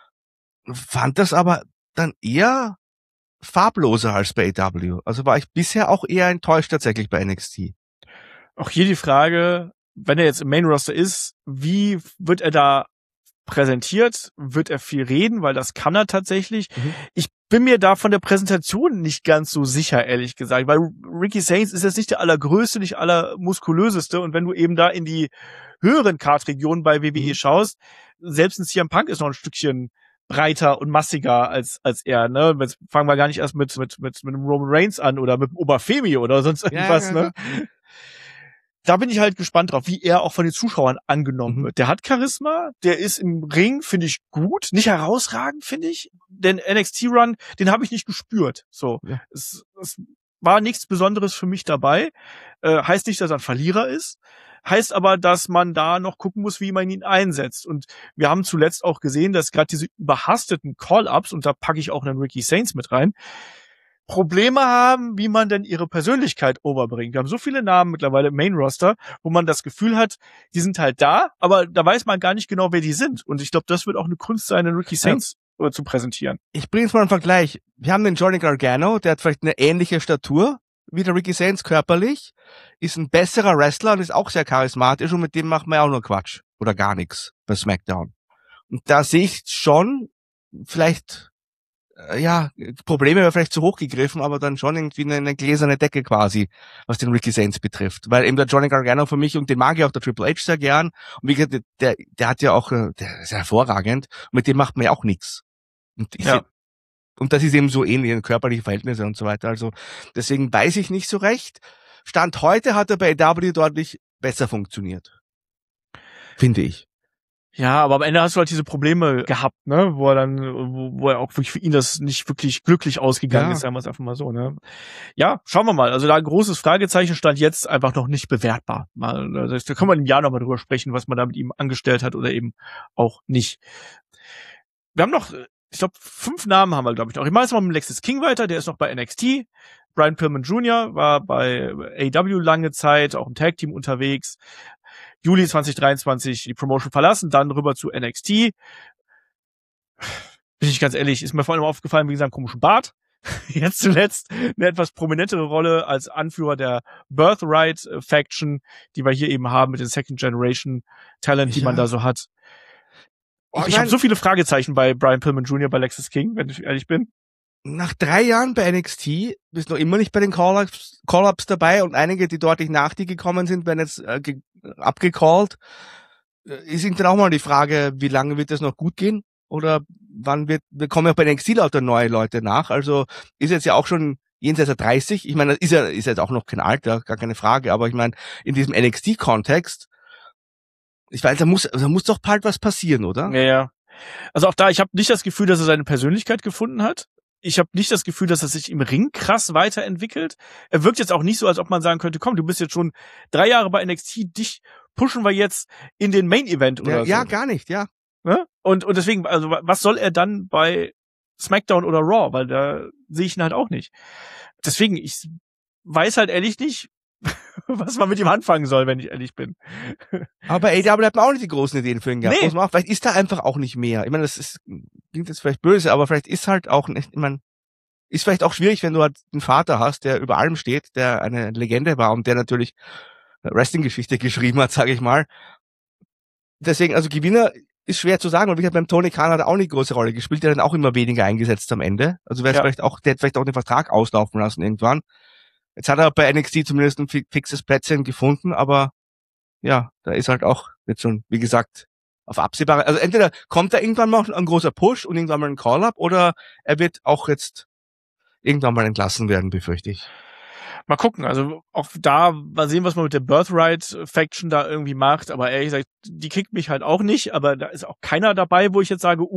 Fand das aber dann eher farbloser als bei AEW. Also war ich bisher auch eher enttäuscht tatsächlich bei NXT.
Auch hier die Frage, wenn er jetzt im Main Roster ist, wie wird er da präsentiert? Wird er viel reden? Weil das kann er tatsächlich. Ich bin mir da von der Präsentation nicht ganz so sicher, ehrlich gesagt, weil Ricky Sainz ist jetzt nicht der allergrößte, nicht allermuskulöseste und wenn du eben da in die höheren Card-Regionen bei WWE schaust, selbst ein CM Punk ist noch ein Stückchen breiter und massiger als er, ne? Jetzt fangen wir gar nicht erst mit einem Roman Reigns an oder mit Oberfemi oder sonst irgendwas, ja, ne? Da bin ich halt gespannt drauf, wie er auch von den Zuschauern angenommen wird. Der hat Charisma, der ist im Ring, finde ich, gut, nicht herausragend, finde ich. Den NXT-Run, den habe ich nicht gespürt. So, ja. Es war nichts Besonderes für mich dabei. Heißt nicht, dass er ein Verlierer ist. Heißt aber, dass man da noch gucken muss, wie man ihn einsetzt. Und wir haben zuletzt auch gesehen, dass gerade diese überhasteten Call-Ups, und da packe ich auch einen Ricky Sainz mit rein, Probleme haben, wie man denn ihre Persönlichkeit overbringt. Wir haben so viele Namen mittlerweile im Main-Roster, wo man das Gefühl hat, die sind halt da, aber da weiß man gar nicht genau, wer die sind. Und ich glaube, das wird auch eine Kunst sein, den Ricky Sainz zu präsentieren.
Ich bringe jetzt mal einen Vergleich. Wir haben den Johnny Gargano, der hat vielleicht eine ähnliche Statur wie der Ricky Sainz körperlich, ist ein besserer Wrestler und ist auch sehr charismatisch und mit dem macht man ja auch nur Quatsch oder gar nichts bei SmackDown. Und da sehe ich schon vielleicht, Probleme wäre vielleicht zu hoch gegriffen, aber dann schon irgendwie eine gläserne Decke quasi, was den Ricky Sainz betrifft. Weil eben der Johnny Gargano für mich, und den mag ja auch der Triple H sehr gern, und wie gesagt, der hat ja auch, der ist hervorragend, und mit dem macht man ja auch nichts. Und das ist eben so ähnlich in körperliche Verhältnisse und so weiter. Also deswegen weiß ich nicht so recht. Stand heute hat er bei AEW deutlich besser funktioniert. Finde ich.
Ja, aber am Ende hast du halt diese Probleme gehabt, ne, wo er auch wirklich für ihn das nicht wirklich glücklich ausgegangen ist, sagen wir es einfach mal so, ne. Ja, schauen wir mal. Also da ein großes Fragezeichen stand jetzt einfach noch nicht bewertbar. Da können wir im Jahr nochmal drüber sprechen, was man da mit ihm angestellt hat oder eben auch nicht. Wir haben noch, ich glaube, 5 Namen haben wir, glaube ich, noch. Ich mache jetzt mal mit Lexis King weiter, der ist noch bei NXT. Brian Pillman Jr. war bei AEW lange Zeit, auch im Tag-Team unterwegs. Juli 2023 die Promotion verlassen, dann rüber zu NXT. Bin ich ganz ehrlich, ist mir vor allem aufgefallen wegen seinem komischen Bart. Jetzt zuletzt eine etwas prominentere Rolle als Anführer der Birthright Faction, die wir hier eben haben mit den Second Generation Talent, die man da so hat. Ich habe so viele Fragezeichen bei Brian Pillman Jr., bei Lexis King, wenn ich ehrlich bin.
Nach 3 Jahren bei NXT bist du noch immer nicht bei den Call-Ups dabei und einige, die deutlich nach dir gekommen sind, werden jetzt abgecallt. Ist dann auch mal die Frage, wie lange wird das noch gut gehen? Oder wir kommen ja bei NXT lauter neue Leute nach. Also ist jetzt ja auch schon jenseits der 30. Ich meine, das ist jetzt auch noch kein Alter, gar keine Frage, aber ich meine, in diesem NXT-Kontext, ich weiß, da muss doch bald was passieren, oder?
Ja. Also auch da, ich habe nicht das Gefühl, dass er seine Persönlichkeit gefunden hat. Ich habe nicht das Gefühl, dass er sich im Ring krass weiterentwickelt. Er wirkt jetzt auch nicht so, als ob man sagen könnte, komm, du bist jetzt schon 3 Jahre bei NXT, dich pushen wir jetzt in den Main-Event oder so.
Ja, gar nicht, ja.
Ne? Und deswegen, also was soll er dann bei SmackDown oder Raw? Weil da sehe ich ihn halt auch nicht. Deswegen, ich weiß halt ehrlich nicht, was man mit ihm anfangen soll, wenn ich ehrlich bin.
Aber bei AEW hat man auch nicht die großen Ideen für ihn gehabt.
Nee.
Muss man auch, vielleicht ist da einfach auch nicht mehr. Ich meine, klingt jetzt vielleicht böse, aber vielleicht ist halt auch nicht, ich meine, ist vielleicht auch schwierig, wenn du halt einen Vater hast, der über allem steht, der eine Legende war und der natürlich Wrestling-Geschichte geschrieben hat, sage ich mal. Deswegen, also Gewinner ist schwer zu sagen, und wie gesagt, beim Tony Khan hat er auch eine große Rolle gespielt, der dann auch immer weniger eingesetzt am Ende. Also wäre es vielleicht auch, der hat vielleicht auch den Vertrag auslaufen lassen irgendwann. Jetzt hat er bei NXT zumindest ein fixes Plätzchen gefunden, aber ja, da ist halt auch jetzt schon, wie gesagt, auf absehbare, also entweder kommt da irgendwann mal ein großer Push und irgendwann mal ein Call-Up, oder er wird auch jetzt irgendwann mal entlassen werden, befürchte ich.
Mal gucken, also auch da mal sehen, was man mit der Birthright-Faction da irgendwie macht, aber ehrlich gesagt, die kickt mich halt auch nicht, aber da ist auch keiner dabei, wo ich jetzt sage,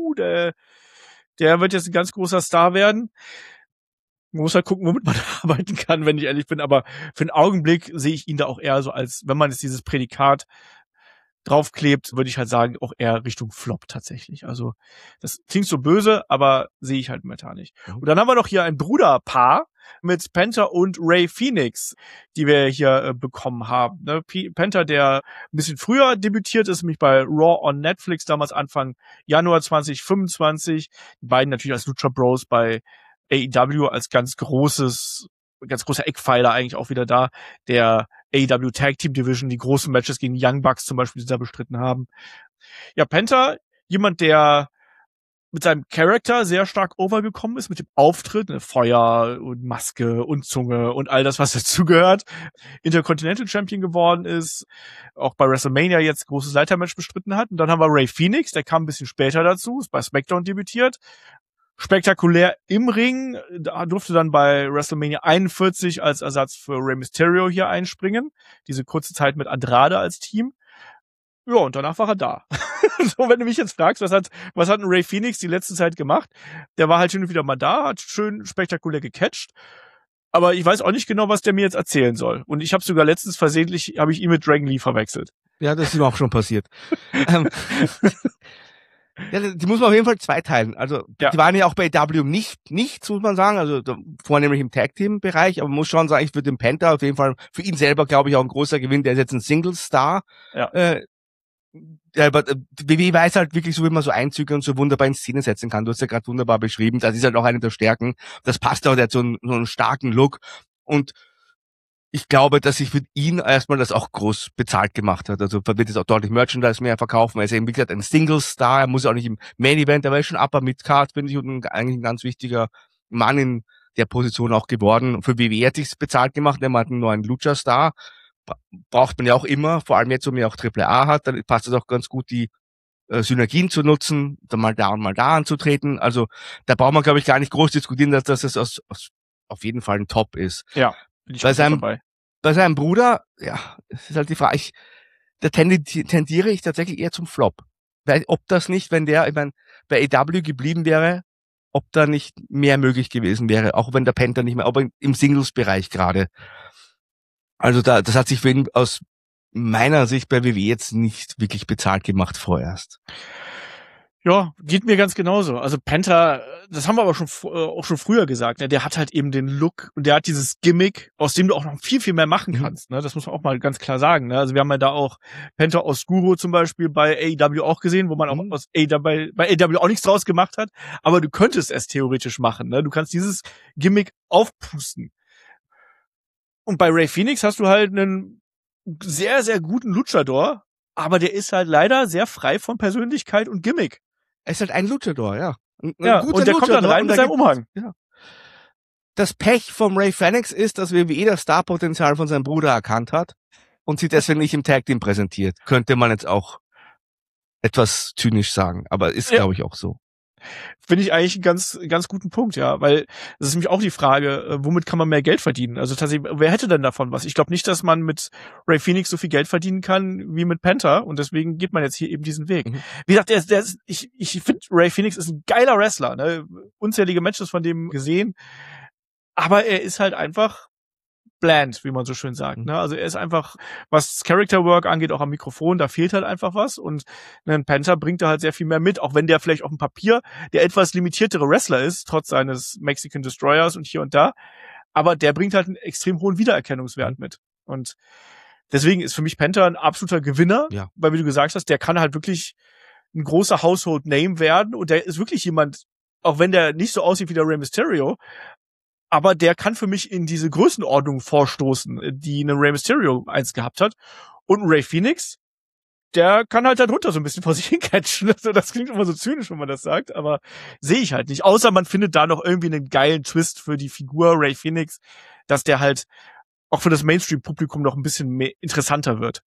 der wird jetzt ein ganz großer Star werden. Man muss halt gucken, womit man arbeiten kann, wenn ich ehrlich bin, aber für den Augenblick sehe ich ihn da auch eher so als, wenn man jetzt dieses Prädikat draufklebt, würde ich halt sagen, auch eher Richtung Flop tatsächlich. Also das klingt so böse, aber sehe ich halt momentan nicht. Und dann haben wir noch hier ein Bruderpaar mit Penta und Ray Phoenix, die wir hier bekommen haben. Ne? Penta, der ein bisschen früher debütiert ist, nämlich bei Raw on Netflix, damals Anfang Januar 2025. Die beiden natürlich als Lucha Bros bei AEW als ganz großer Eckpfeiler eigentlich auch wieder da, der AEW Tag Team Division, die großen Matches gegen die Young Bucks zum Beispiel, die sie da bestritten haben. Ja, Penta, jemand, der mit seinem Charakter sehr stark overgekommen ist, mit dem Auftritt, ne, Feuer und Maske und Zunge und all das, was dazugehört, Intercontinental Champion geworden ist, auch bei WrestleMania jetzt großes Leitermatch bestritten hat. Und dann haben wir Ray Phoenix, der kam ein bisschen später dazu, ist bei SmackDown debütiert, spektakulär im Ring, da durfte dann bei WrestleMania 41 als Ersatz für Rey Mysterio hier einspringen. Diese kurze Zeit mit Andrade als Team. Ja, und danach war er da. So, wenn du mich jetzt fragst, was hat ein Ray Phoenix die letzte Zeit gemacht? Der war halt hin und wieder mal da, hat schön spektakulär gecatcht. Aber ich weiß auch nicht genau, was der mir jetzt erzählen soll. Und ich habe sogar letztens versehentlich, habe ich ihn mit Dragon Lee verwechselt.
Ja, das ist ihm auch schon passiert. Ja, die muss man auf jeden Fall zweiteilen. Also, die waren ja auch bei AEW nichts, muss man sagen. Also, vornehmlich im Tag-Team-Bereich. Aber man muss schon sagen, ich würde den Penta auf jeden Fall, für ihn selber, glaube ich, auch ein großer Gewinn. Der ist jetzt ein Single-Star.
Ja.
Aber WWE weiß halt wirklich so, wie man so Einzüge und so wunderbar in Szene setzen kann. Du hast ja gerade wunderbar beschrieben. Das ist halt auch eine der Stärken. Das passt auch, der hat so einen starken Look. Und ich glaube, dass sich für ihn erstmal das auch groß bezahlt gemacht hat. Also wird jetzt auch deutlich Merchandise mehr verkaufen. Er ist eben, wie gesagt, ein Single-Star. Er muss auch nicht im Main-Event, er war schon Upper Mid-Card, finde ich, und eigentlich ein ganz wichtiger Mann in der Position auch geworden. Für WWE hat sich's bezahlt gemacht, wenn man einen neuen Lucha-Star braucht man ja auch immer, vor allem jetzt, wo man ja auch AAA hat, dann passt es auch ganz gut, die Synergien zu nutzen, dann mal da und mal da anzutreten. Also da braucht man, glaube ich, gar nicht groß diskutieren, dass es auf jeden Fall ein Top ist.
Ja, bin ich dabei.
Bei seinem Bruder, ja, es ist halt die Frage, da tendiere ich tatsächlich eher zum Flop. Weil, ob das nicht, wenn der, ich meine, bei AEW geblieben wäre, ob da nicht mehr möglich gewesen wäre, auch wenn der Penta nicht mehr, aber im Singles-Bereich gerade. Also das hat sich für ihn aus meiner Sicht bei WWE jetzt nicht wirklich bezahlt gemacht vorerst.
Ja, geht mir ganz genauso. Also Penta, das haben wir aber auch schon früher gesagt, ne? Der hat halt eben den Look und der hat dieses Gimmick, aus dem du auch noch viel, viel mehr machen kannst. Ne? Das muss man auch mal ganz klar sagen. Ne? Also wir haben ja da auch Penta Oscuro zum Beispiel bei AEW auch gesehen, wo man auch bei AEW auch nichts draus gemacht hat. Aber du könntest es theoretisch machen. Ne? Du kannst dieses Gimmick aufpusten. Und bei Ray Phoenix hast du halt einen sehr, sehr guten Luchador, aber der ist halt leider sehr frei von Persönlichkeit und Gimmick.
Er ist halt ein Luchador, ja.
Und der kommt dann rein mit seinem Umhang.
Ja. Das Pech vom Ray Phoenix ist, dass WWE das Starpotenzial von seinem Bruder erkannt hat und sie deswegen nicht im Tag Team präsentiert. Könnte man jetzt auch etwas zynisch sagen, aber ist, glaube ich, auch so.
Finde ich eigentlich einen ganz guten Punkt, ja, weil das ist nämlich auch die Frage, womit kann man mehr Geld verdienen? Also tatsächlich, wer hätte denn davon was? Ich glaube nicht, dass man mit Ray Phoenix so viel Geld verdienen kann wie mit Penta und deswegen geht man jetzt hier eben diesen Weg. Wie gesagt, ich finde, Ray Phoenix ist ein geiler Wrestler, ne? Unzählige Matches von dem gesehen, aber er ist halt einfach bland, wie man so schön sagt. Ne? Also er ist einfach, was Character Work angeht, auch am Mikrofon, da fehlt halt einfach was und ein Penta bringt da halt sehr viel mehr mit, auch wenn der vielleicht auf dem Papier der etwas limitiertere Wrestler ist, trotz seines Mexican Destroyers und hier und da, aber der bringt halt einen extrem hohen Wiedererkennungswert mit. Und deswegen ist für mich Penta ein absoluter Gewinner, weil wie du gesagt hast, der kann halt wirklich ein großer Household Name werden und der ist wirklich jemand, auch wenn der nicht so aussieht wie der Rey Mysterio, aber der kann für mich in diese Größenordnung vorstoßen, die eine Rey Mysterio einst gehabt hat. Und ein Ray Phoenix, der kann halt darunter so ein bisschen vor sich hincatchen. Also das klingt immer so zynisch, wenn man das sagt, aber sehe ich halt nicht. Außer man findet da noch irgendwie einen geilen Twist für die Figur Ray Phoenix, dass der halt auch für das Mainstream-Publikum noch ein bisschen mehr interessanter wird.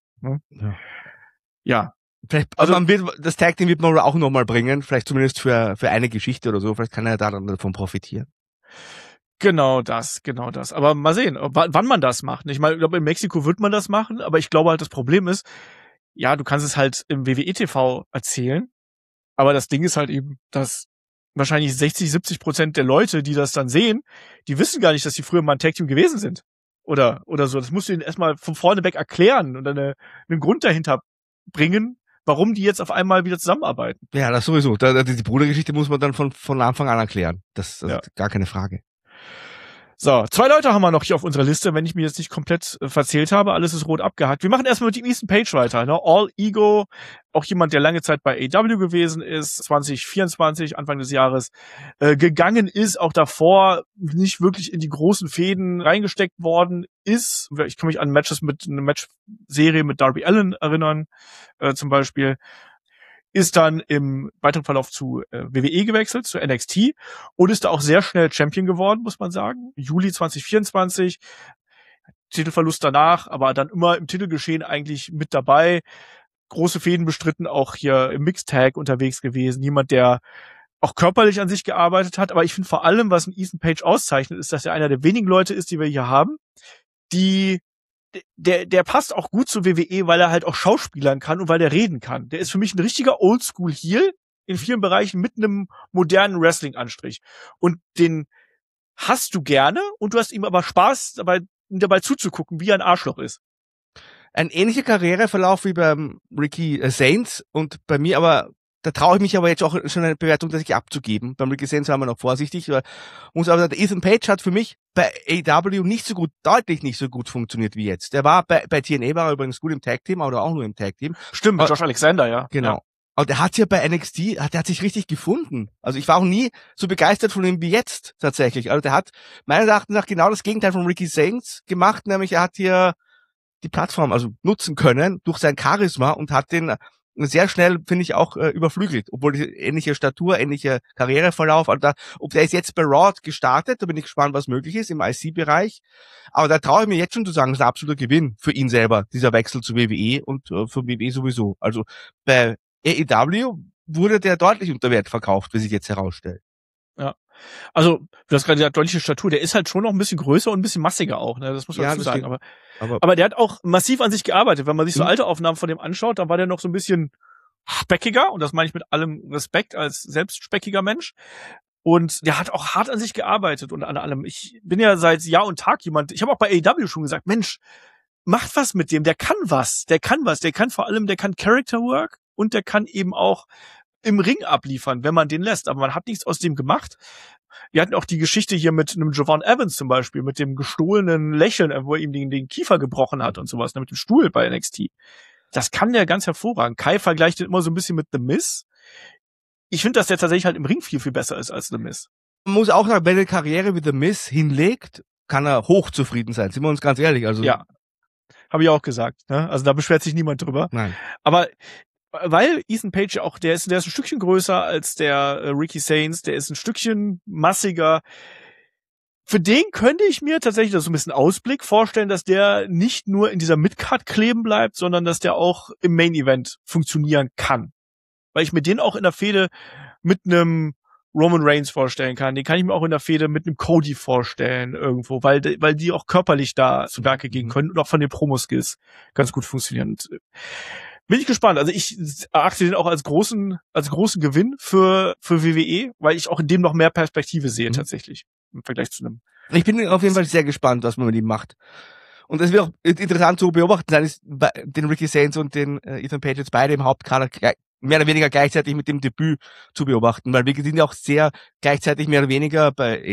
Ja.
Vielleicht, also man wird, das Tag Team wird man auch nochmal bringen, vielleicht zumindest für eine Geschichte oder so. Vielleicht kann er da dann davon profitieren.
Genau das. Aber mal sehen, wann man das macht. Ich meine, ich glaube, in Mexiko wird man das machen, aber ich glaube halt, das Problem ist, ja, du kannst es halt im WWE-TV erzählen, aber das Ding ist halt eben, dass wahrscheinlich 60-70% der Leute, die das dann sehen, die wissen gar nicht, dass sie früher mal ein Tag-Team gewesen sind. Oder so. Das musst du ihnen erstmal von vorne weg erklären und einen Grund dahinter bringen, warum die jetzt auf einmal wieder zusammenarbeiten.
Ja, das sowieso. Die Brudergeschichte muss man dann von Anfang an erklären. Das ist gar keine Frage.
So, 2 Leute haben wir noch hier auf unserer Liste, wenn ich mir jetzt nicht komplett verzählt habe. Alles ist rot abgehakt. Wir machen erstmal mit dem Ethan Page weiter. Ne? All Ego, auch jemand, der lange Zeit bei AEW gewesen ist, 2024, Anfang des Jahres, gegangen ist, auch davor nicht wirklich in die großen Fäden reingesteckt worden ist. Ich kann mich an Matches mit eine Matchserie mit Darby Allin erinnern, zum Beispiel. Ist dann im weiteren Verlauf zu WWE gewechselt, zu NXT und ist da auch sehr schnell Champion geworden, muss man sagen. Juli 2024, Titelverlust danach, aber dann immer im Titelgeschehen eigentlich mit dabei. Große Fäden bestritten, auch hier im Mixtag unterwegs gewesen. Jemand, der auch körperlich an sich gearbeitet hat. Aber ich finde vor allem, was ein Ethan Page auszeichnet, ist, dass er einer der wenigen Leute ist, die wir hier haben, der passt auch gut zu WWE, weil er halt auch schauspielern kann und weil der reden kann. Der ist für mich ein richtiger Oldschool-Heel in vielen Bereichen mit einem modernen Wrestling-Anstrich. Und den hast du gerne und du hast ihm aber Spaß dabei zuzugucken, wie er ein Arschloch ist.
Ein ähnlicher Karriereverlauf wie beim Ricky Sainz und bei mir aber, da traue ich mich aber jetzt auch schon eine Bewertung tatsächlich abzugeben. Beim Ricky Sainz waren wir noch vorsichtig. Aber der Ethan Page hat für mich bei AEW deutlich nicht so gut funktioniert wie jetzt. Der war bei TNA war er übrigens gut im Tag-Team, oder auch nur im Tag-Team.
Stimmt, mit Josh Alexander, ja.
Genau.
Ja.
Aber der hat ja bei NXT, der hat sich richtig gefunden. Also ich war auch nie so begeistert von ihm wie jetzt tatsächlich. Also der hat meines Erachtens nach genau das Gegenteil von Ricky Sainz gemacht, nämlich er hat hier die Plattform also nutzen können durch sein Charisma und hat den sehr schnell, finde ich, auch überflügelt, obwohl die ähnliche Statur, ähnlicher Karriereverlauf, also ob der ist jetzt bei Raw gestartet, da bin ich gespannt, was möglich ist im IC-Bereich, aber da traue ich mir jetzt schon zu sagen, das ist ein absoluter Gewinn für ihn selber, dieser Wechsel zu WWE und für WWE sowieso. Also bei AEW wurde der deutlich unter Wert verkauft, wie sich jetzt herausstellt.
Ja. Also, du hast gerade gesagt, deutliche Statur, der ist halt schon noch ein bisschen größer und ein bisschen massiger auch, ne? Das muss man dazu sagen. Aber der hat auch massiv an sich gearbeitet. Wenn man sich so alte Aufnahmen von dem anschaut, dann war der noch so ein bisschen speckiger, und das meine ich mit allem Respekt als selbst speckiger Mensch. Und der hat auch hart an sich gearbeitet und an allem. Ich bin ja seit Jahr und Tag jemand, ich habe auch bei AEW schon gesagt, Mensch, macht was mit dem, der kann vor allem, der kann Character Work und der kann eben auch im Ring abliefern, wenn man den lässt. Aber man hat nichts aus dem gemacht. Wir hatten auch die Geschichte hier mit einem Javon Evans zum Beispiel, mit dem gestohlenen Lächeln, wo er ihm den Kiefer gebrochen hat und sowas, mit dem Stuhl bei NXT. Das kann der ganz hervorragend. Kai vergleicht den immer so ein bisschen mit The Miz. Ich finde, dass der tatsächlich halt im Ring viel, viel besser ist als The Miz.
Man muss auch sagen, wenn er eine Karriere wie The Miz hinlegt, kann er hochzufrieden sein. Sind wir uns ganz ehrlich. Also
ja, habe ich auch gesagt. Ne? Also da beschwert sich niemand drüber.
Nein.
Aber weil Ethan Page auch, der ist ein Stückchen größer als der Ricky Sainz, der ist ein Stückchen massiger. Für den könnte ich mir tatsächlich, das ist so ein bisschen Ausblick, vorstellen, dass der nicht nur in dieser Midcard kleben bleibt, sondern dass der auch im Main Event funktionieren kann. Weil ich mir den auch in der Fehde mit einem Roman Reigns vorstellen kann. Den kann ich mir auch in der Fehde mit einem Cody vorstellen irgendwo, weil die auch körperlich da zu Werke gehen können und auch von den Promo-Skills ganz gut funktionieren. Und, bin ich gespannt. Also ich erachte den auch als großen Gewinn für WWE, weil ich auch in dem noch mehr Perspektive sehe tatsächlich im Vergleich zu einem.
Ich bin auf jeden Fall sehr gespannt, was man mit ihm macht. Und es wird auch interessant zu beobachten sein, ist den Ricky Saints und den Ethan Page jetzt beide im Hauptkader mehr oder weniger gleichzeitig mit dem Debüt zu beobachten, weil wir sind ja auch sehr gleichzeitig mehr oder weniger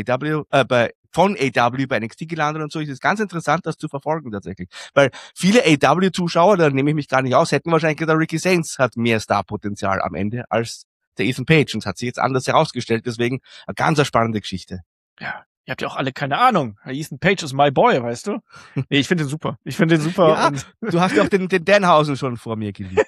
von AW bei NXT gelandet und so. Es ist ganz interessant, das zu verfolgen tatsächlich. Weil viele AW-Zuschauer, da nehme ich mich gar nicht aus, hätten wahrscheinlich gedacht, Ricky Saints hat mehr Starpotenzial am Ende als der Ethan Page. Und es hat sich jetzt anders herausgestellt, deswegen eine ganz spannende Geschichte.
Ja. Ihr habt ja auch alle keine Ahnung. Ethan Page ist my boy, weißt du? Nee, ich finde den super. Ja,
und du hast ja auch den Danhausen schon vor mir geliebt.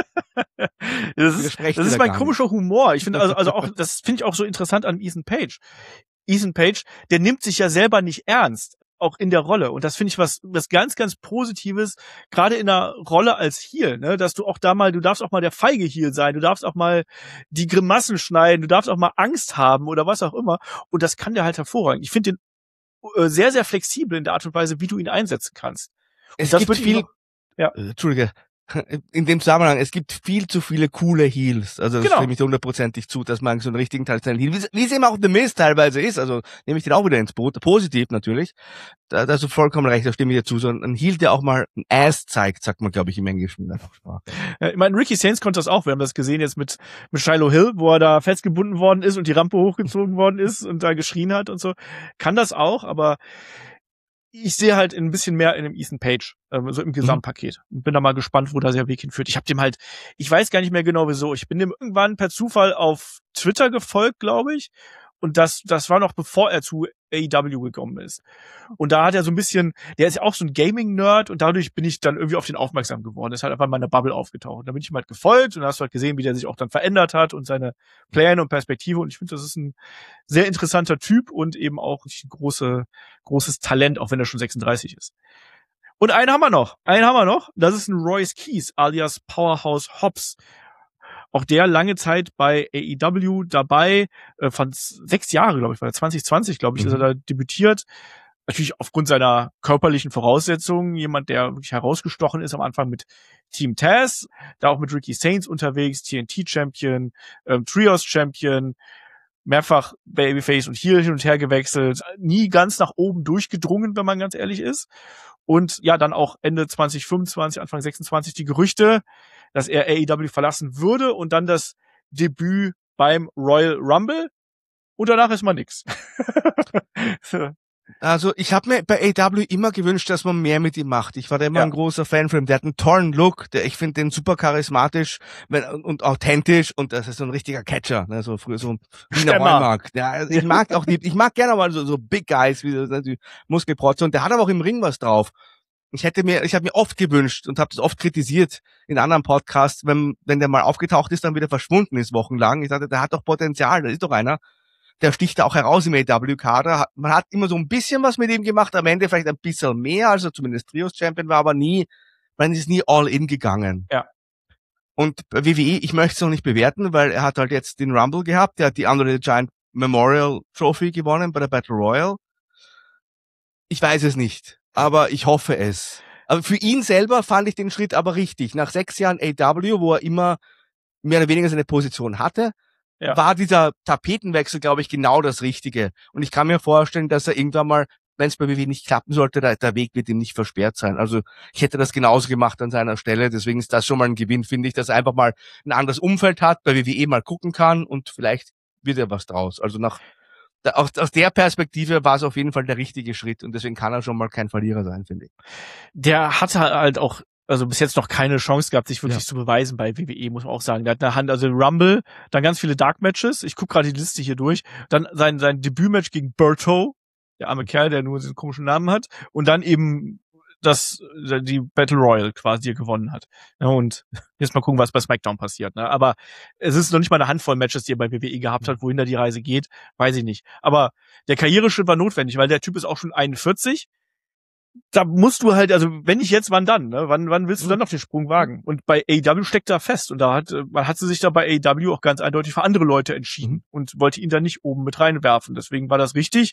Das ist mein komischer Humor. Ich finde also auch, das finde ich auch so interessant an Ethan Page. Ethan Page, der nimmt sich ja selber nicht ernst, auch in der Rolle. Und das finde ich was ganz, ganz Positives, gerade in der Rolle als Heel, ne, dass du darfst auch mal der feige Heel sein, du darfst auch mal die Grimassen schneiden, du darfst auch mal Angst haben oder was auch immer. Und das kann der halt hervorragend. Ich finde den sehr, sehr flexibel in der Art und Weise, wie du ihn einsetzen kannst.
Und es gibt viel, Entschuldige, in dem Zusammenhang, es gibt viel zu viele coole Heels. Also das stimme ich 100%ig zu, dass man so einen richtigen traditionellen Heel, wie es eben auch The Miz teilweise ist, also nehme ich den auch wieder ins Boot, positiv natürlich. Da hast du vollkommen recht, da stimme ich dir zu. So ein Heel, der auch mal ein Ass zeigt, sagt man, glaube ich, im Englischen.
Ich meine, Ricky Saints konnte das auch. Wir haben das gesehen jetzt mit Shiloh Hill, wo er da festgebunden worden ist und die Rampe hochgezogen worden ist und da geschrien hat und so. Kann das auch, aber ich sehe halt ein bisschen mehr in dem Ethan Page, so im Gesamtpaket. Bin da mal gespannt, wo da der Weg hinführt. Ich weiß gar nicht mehr genau wieso. Ich bin dem irgendwann per Zufall auf Twitter gefolgt, glaube ich. Und das war noch bevor er zu AEW gekommen ist. Und da hat er so ein bisschen, der ist ja auch so ein Gaming-Nerd und dadurch bin ich dann irgendwie auf den aufmerksam geworden. Das ist halt einfach in meiner Bubble aufgetaucht. Und da bin ich ihm halt gefolgt und da hast du halt gesehen, wie der sich auch dann verändert hat und seine Pläne und Perspektive. Und ich finde, das ist ein sehr interessanter Typ und eben auch ein großes Talent, auch wenn er schon 36 ist. Und einen haben wir noch. Das ist ein Royce Keys, alias Powerhouse Hobbs. Auch der lange Zeit bei AEW dabei, von 6 Jahre, glaube ich, war er 2020, glaube ich, ist er da debütiert. Natürlich aufgrund seiner körperlichen Voraussetzungen, jemand, der wirklich herausgestochen ist am Anfang mit Team Taz, da auch mit Ricky Saints unterwegs, TNT-Champion, Trios-Champion, mehrfach Babyface und Heel hin und her gewechselt, nie ganz nach oben durchgedrungen, wenn man ganz ehrlich ist. Und ja, dann auch Ende 2025, Anfang 26 die Gerüchte, dass er AEW verlassen würde und dann das Debüt beim Royal Rumble und danach ist mal nix.
Also ich habe mir bei AEW immer gewünscht, dass man mehr mit ihm macht. Ich war da immer ein großer Fan von ihm. Der hat einen tollen Look, ich finde den super charismatisch und authentisch und das ist so ein richtiger Catcher, ne? So früher so ein Wiener Heumark. Ja, ich mag gerne mal so Big Guys wie die Muskelprotze und der hat aber auch im Ring was drauf. Ich habe mir oft gewünscht und habe das oft kritisiert in anderen Podcasts, wenn der mal aufgetaucht ist, dann wieder verschwunden ist wochenlang. Ich dachte, der hat doch Potenzial, das ist doch einer. Der sticht da auch heraus im AEW-Kader. Man hat immer so ein bisschen was mit ihm gemacht, am Ende vielleicht ein bisschen mehr, als er zumindest Trios-Champion war, aber man ist nie all in gegangen.
Ja.
Und bei WWE, ich möchte es noch nicht bewerten, weil er hat halt jetzt den Rumble gehabt, der hat die Andre the Giant Memorial Trophy gewonnen bei der Battle Royal. Ich weiß es nicht, aber ich hoffe es. Aber für ihn selber fand ich den Schritt aber richtig. Nach 6 Jahren AEW, wo er immer mehr oder weniger seine Position hatte, war dieser Tapetenwechsel, glaube ich, genau das Richtige. Und ich kann mir vorstellen, dass er irgendwann mal, wenn es bei WWE nicht klappen sollte, der Weg wird ihm nicht versperrt sein. Also ich hätte das genauso gemacht an seiner Stelle. Deswegen ist das schon mal ein Gewinn, finde ich, dass er einfach mal ein anderes Umfeld hat, bei WWE mal gucken kann und vielleicht wird er was draus. Also aus der Perspektive war es auf jeden Fall der richtige Schritt und deswegen kann er schon mal kein Verlierer sein, finde ich.
Der hatte halt auch bis jetzt noch keine Chance gehabt, sich wirklich zu beweisen bei WWE, muss man auch sagen. Der hat eine Hand, also Rumble, dann ganz viele Dark Matches. Ich gucke gerade die Liste hier durch. Dann sein Debütmatch gegen Berto, der arme Kerl, der nur diesen komischen Namen hat. Und dann eben die Battle Royal quasi, die er gewonnen hat. Ja, und jetzt mal gucken, was bei SmackDown passiert. Ne? Aber es ist noch nicht mal eine Handvoll Matches, die er bei WWE gehabt hat, wohin da die Reise geht, weiß ich nicht. Aber der Karriereschritt war notwendig, weil der Typ ist auch schon 41. da musst du halt, also wenn nicht jetzt, wann dann? Ne? Wann willst du dann noch den Sprung wagen? Und bei AEW steckt da fest. Und man hat sich da bei AEW auch ganz eindeutig für andere Leute entschieden und wollte ihn da nicht oben mit reinwerfen. Deswegen war das richtig.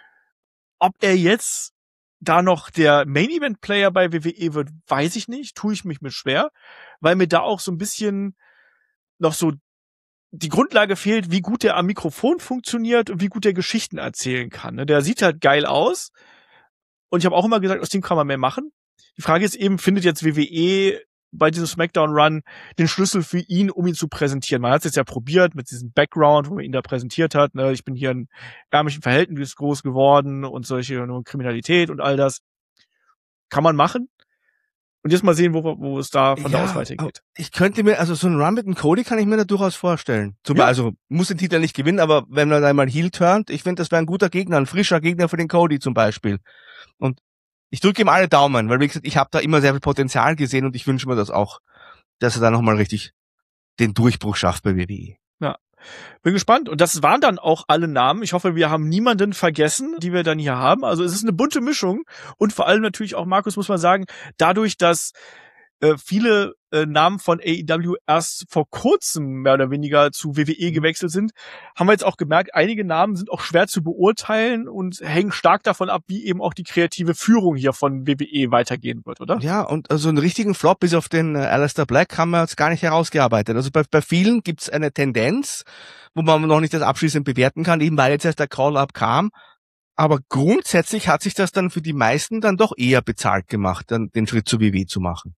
Ob er jetzt da noch der Main-Event-Player bei WWE wird, weiß ich nicht. Tue ich mich mit schwer, weil mir da auch so ein bisschen noch so die Grundlage fehlt, wie gut der am Mikrofon funktioniert und wie gut der Geschichten erzählen kann. Ne? Der sieht halt geil aus. Und ich habe auch immer gesagt, aus dem kann man mehr machen. Die Frage ist eben, findet jetzt WWE bei diesem SmackDown-Run den Schlüssel für ihn, um ihn zu präsentieren? Man hat es jetzt ja probiert mit diesem Background, wo man ihn da präsentiert hat. Ne? Ich bin hier in ärmlichen Verhältnissen groß geworden und solche Kriminalität und all das. Kann man machen. Und jetzt mal sehen, wo es da von da aus weitergeht.
Ich könnte mir, also so einen Run mit dem Cody kann ich mir da durchaus vorstellen. Also muss den Titel nicht gewinnen, aber wenn man da mal Heel turnt, ich finde, das wäre ein guter Gegner, ein frischer Gegner für den Cody zum Beispiel. Und ich drücke ihm alle Daumen, weil wie gesagt, ich habe da immer sehr viel Potenzial gesehen und ich wünsche mir das auch, dass er da nochmal richtig den Durchbruch schafft bei WWE.
Ja. Bin gespannt. Und das waren dann auch alle Namen. Ich hoffe, wir haben niemanden vergessen, die wir dann hier haben. Also es ist eine bunte Mischung. Und vor allem natürlich auch, Markus, muss man sagen, dadurch, dass viele Namen von AEW erst vor kurzem mehr oder weniger zu WWE gewechselt sind, haben wir jetzt auch gemerkt, einige Namen sind auch schwer zu beurteilen und hängen stark davon ab, wie eben auch die kreative Führung hier von WWE weitergehen wird, oder?
Ja, und also einen richtigen Flop bis auf den Aleister Black haben wir jetzt gar nicht herausgearbeitet. Also bei vielen gibt's eine Tendenz, wo man noch nicht das abschließend bewerten kann, eben weil jetzt erst der Call-Up kam. Aber grundsätzlich hat sich das dann für die meisten dann doch eher bezahlt gemacht, dann den Schritt zu WWE zu machen.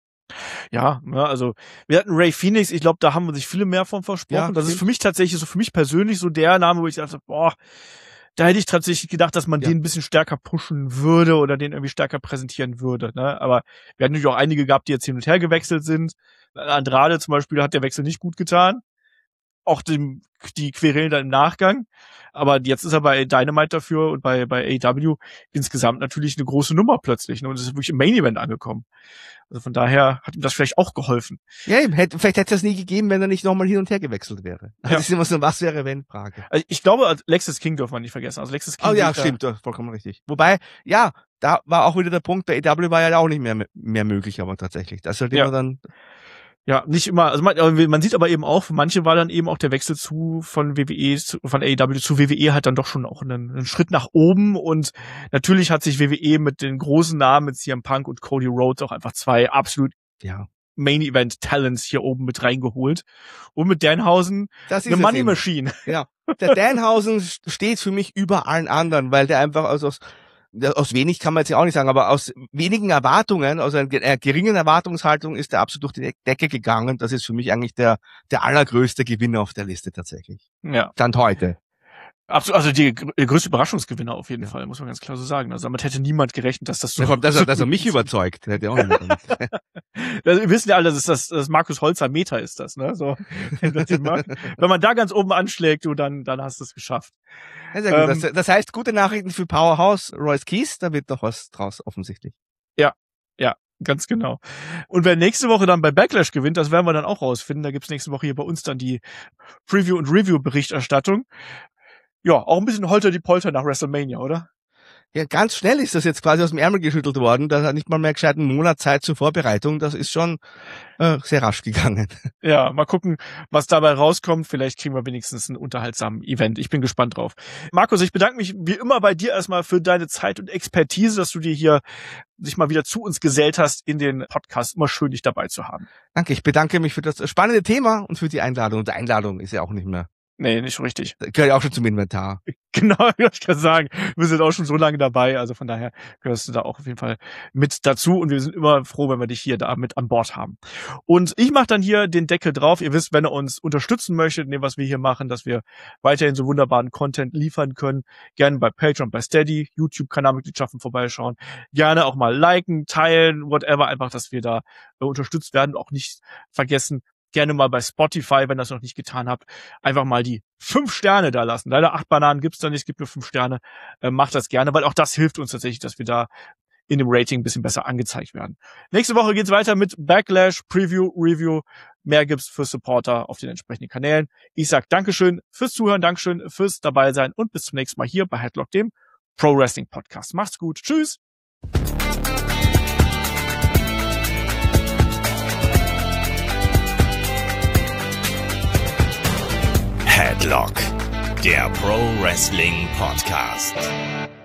Ja, also wir hatten Ray Phoenix, ich glaube, da haben sich viele mehr von versprochen. Ja, das ist für mich tatsächlich so, für mich persönlich so der Name, wo ich dachte, boah, da hätte ich tatsächlich gedacht, dass man den ein bisschen stärker pushen würde oder den irgendwie stärker präsentieren würde. Ne? Aber wir hatten natürlich auch einige gehabt, die jetzt hin und her gewechselt sind. Andrade zum Beispiel hat der Wechsel nicht gut getan. Auch die Querelen dann im Nachgang. Aber jetzt ist er bei Dynamite dafür und bei AEW insgesamt natürlich eine große Nummer plötzlich. Ne? Und es ist wirklich im Main Event angekommen. Also von daher hat ihm das vielleicht auch geholfen.
Ja, vielleicht hätte es das nie gegeben, wenn er nicht nochmal hin und her gewechselt wäre. Also das ist immer so eine Was-wäre-wenn-Frage.
Also ich glaube, Lexis King darf man nicht vergessen. Also Lexis King.
Oh ja, stimmt, vollkommen richtig. Wobei, ja, da war auch wieder der Punkt, bei AEW war ja auch nicht mehr möglich, aber tatsächlich. Das ist halt immer dann...
Ja, nicht immer, also man sieht aber eben auch, für manche war dann eben auch der Wechsel von AEW zu WWE halt dann doch schon auch einen Schritt nach oben und natürlich hat sich WWE mit den großen Namen, mit CM Punk und Cody Rhodes auch einfach zwei absolut Main-Event-Talents hier oben mit reingeholt. Und mit Danhausen eine Money Machine.
Ja, der Danhausen steht für mich über allen anderen, weil der einfach aus wenig kann man jetzt ja auch nicht sagen, aber aus wenigen Erwartungen, aus einer geringen Erwartungshaltung ist er absolut durch die Decke gegangen. Das ist für mich eigentlich der allergrößte Gewinner auf der Liste tatsächlich.
Ja.
Stand heute.
Absolut, also der größte Überraschungsgewinner auf jeden Fall, muss man ganz klar so sagen. Also damit hätte niemand gerechnet, dass das so...
Dass er mich überzeugt, hätte auch niemand.
Also, wir wissen ja alle, dass das Markus Holzer Meta ist das, ne? So, wenn man da ganz oben anschlägt, dann hast du es geschafft.
Ja, sehr gut. Das heißt, gute Nachrichten für Powerhouse Royce Keys, da wird noch was draus offensichtlich.
Ja, ganz genau. Und wer nächste Woche dann bei Backlash gewinnt, das werden wir dann auch rausfinden. Da gibt's nächste Woche hier bei uns dann die Preview- und Review-Berichterstattung. Ja, auch ein bisschen Holter die Polter nach WrestleMania, oder?
Ja, ganz schnell ist das jetzt quasi aus dem Ärmel geschüttelt worden. Da hat nicht mal mehr gescheit einen Monat Zeit zur Vorbereitung. Das ist schon sehr rasch gegangen. Ja,
mal gucken, was dabei rauskommt. Vielleicht kriegen wir wenigstens einen unterhaltsamen Event. Ich bin gespannt drauf. Markus, ich bedanke mich wie immer bei dir erstmal für deine Zeit und Expertise, dass du dir hier sich mal wieder zu uns gesellt hast in den Podcast. Immer schön, dich dabei zu haben.
Danke, ich bedanke mich für das spannende Thema und für die Einladung. Und die Einladung ist ja auch nicht mehr...
Nee, nicht so richtig.
Gehört ja auch schon zum Inventar.
Genau, ich kann sagen, wir sind auch schon so lange dabei, also von daher gehörst du da auch auf jeden Fall mit dazu und wir sind immer froh, wenn wir dich hier da mit an Bord haben. Und ich mache dann hier den Deckel drauf. Ihr wisst, wenn ihr uns unterstützen möchtet, in dem, was wir hier machen, dass wir weiterhin so wunderbaren Content liefern können, gerne bei Patreon, bei Steady, YouTube-Kanalmitgliedschaften vorbeischauen, gerne auch mal liken, teilen, whatever, einfach, dass wir da unterstützt werden, auch nicht vergessen, gerne mal bei Spotify, wenn ihr das noch nicht getan habt, einfach mal die 5 Sterne da lassen. Leider 8 Bananen gibt's da nicht, es gibt nur 5 Sterne. Macht das gerne, weil auch das hilft uns tatsächlich, dass wir da in dem Rating ein bisschen besser angezeigt werden. Nächste Woche geht's weiter mit Backlash, Preview, Review. Mehr gibt's für Supporter auf den entsprechenden Kanälen. Ich sag Dankeschön fürs Zuhören, Dankeschön fürs dabei sein und bis zum nächsten Mal hier bei Headlock, dem Pro Wrestling Podcast. Macht's gut. Tschüss.
Headlock, der Pro Wrestling Podcast.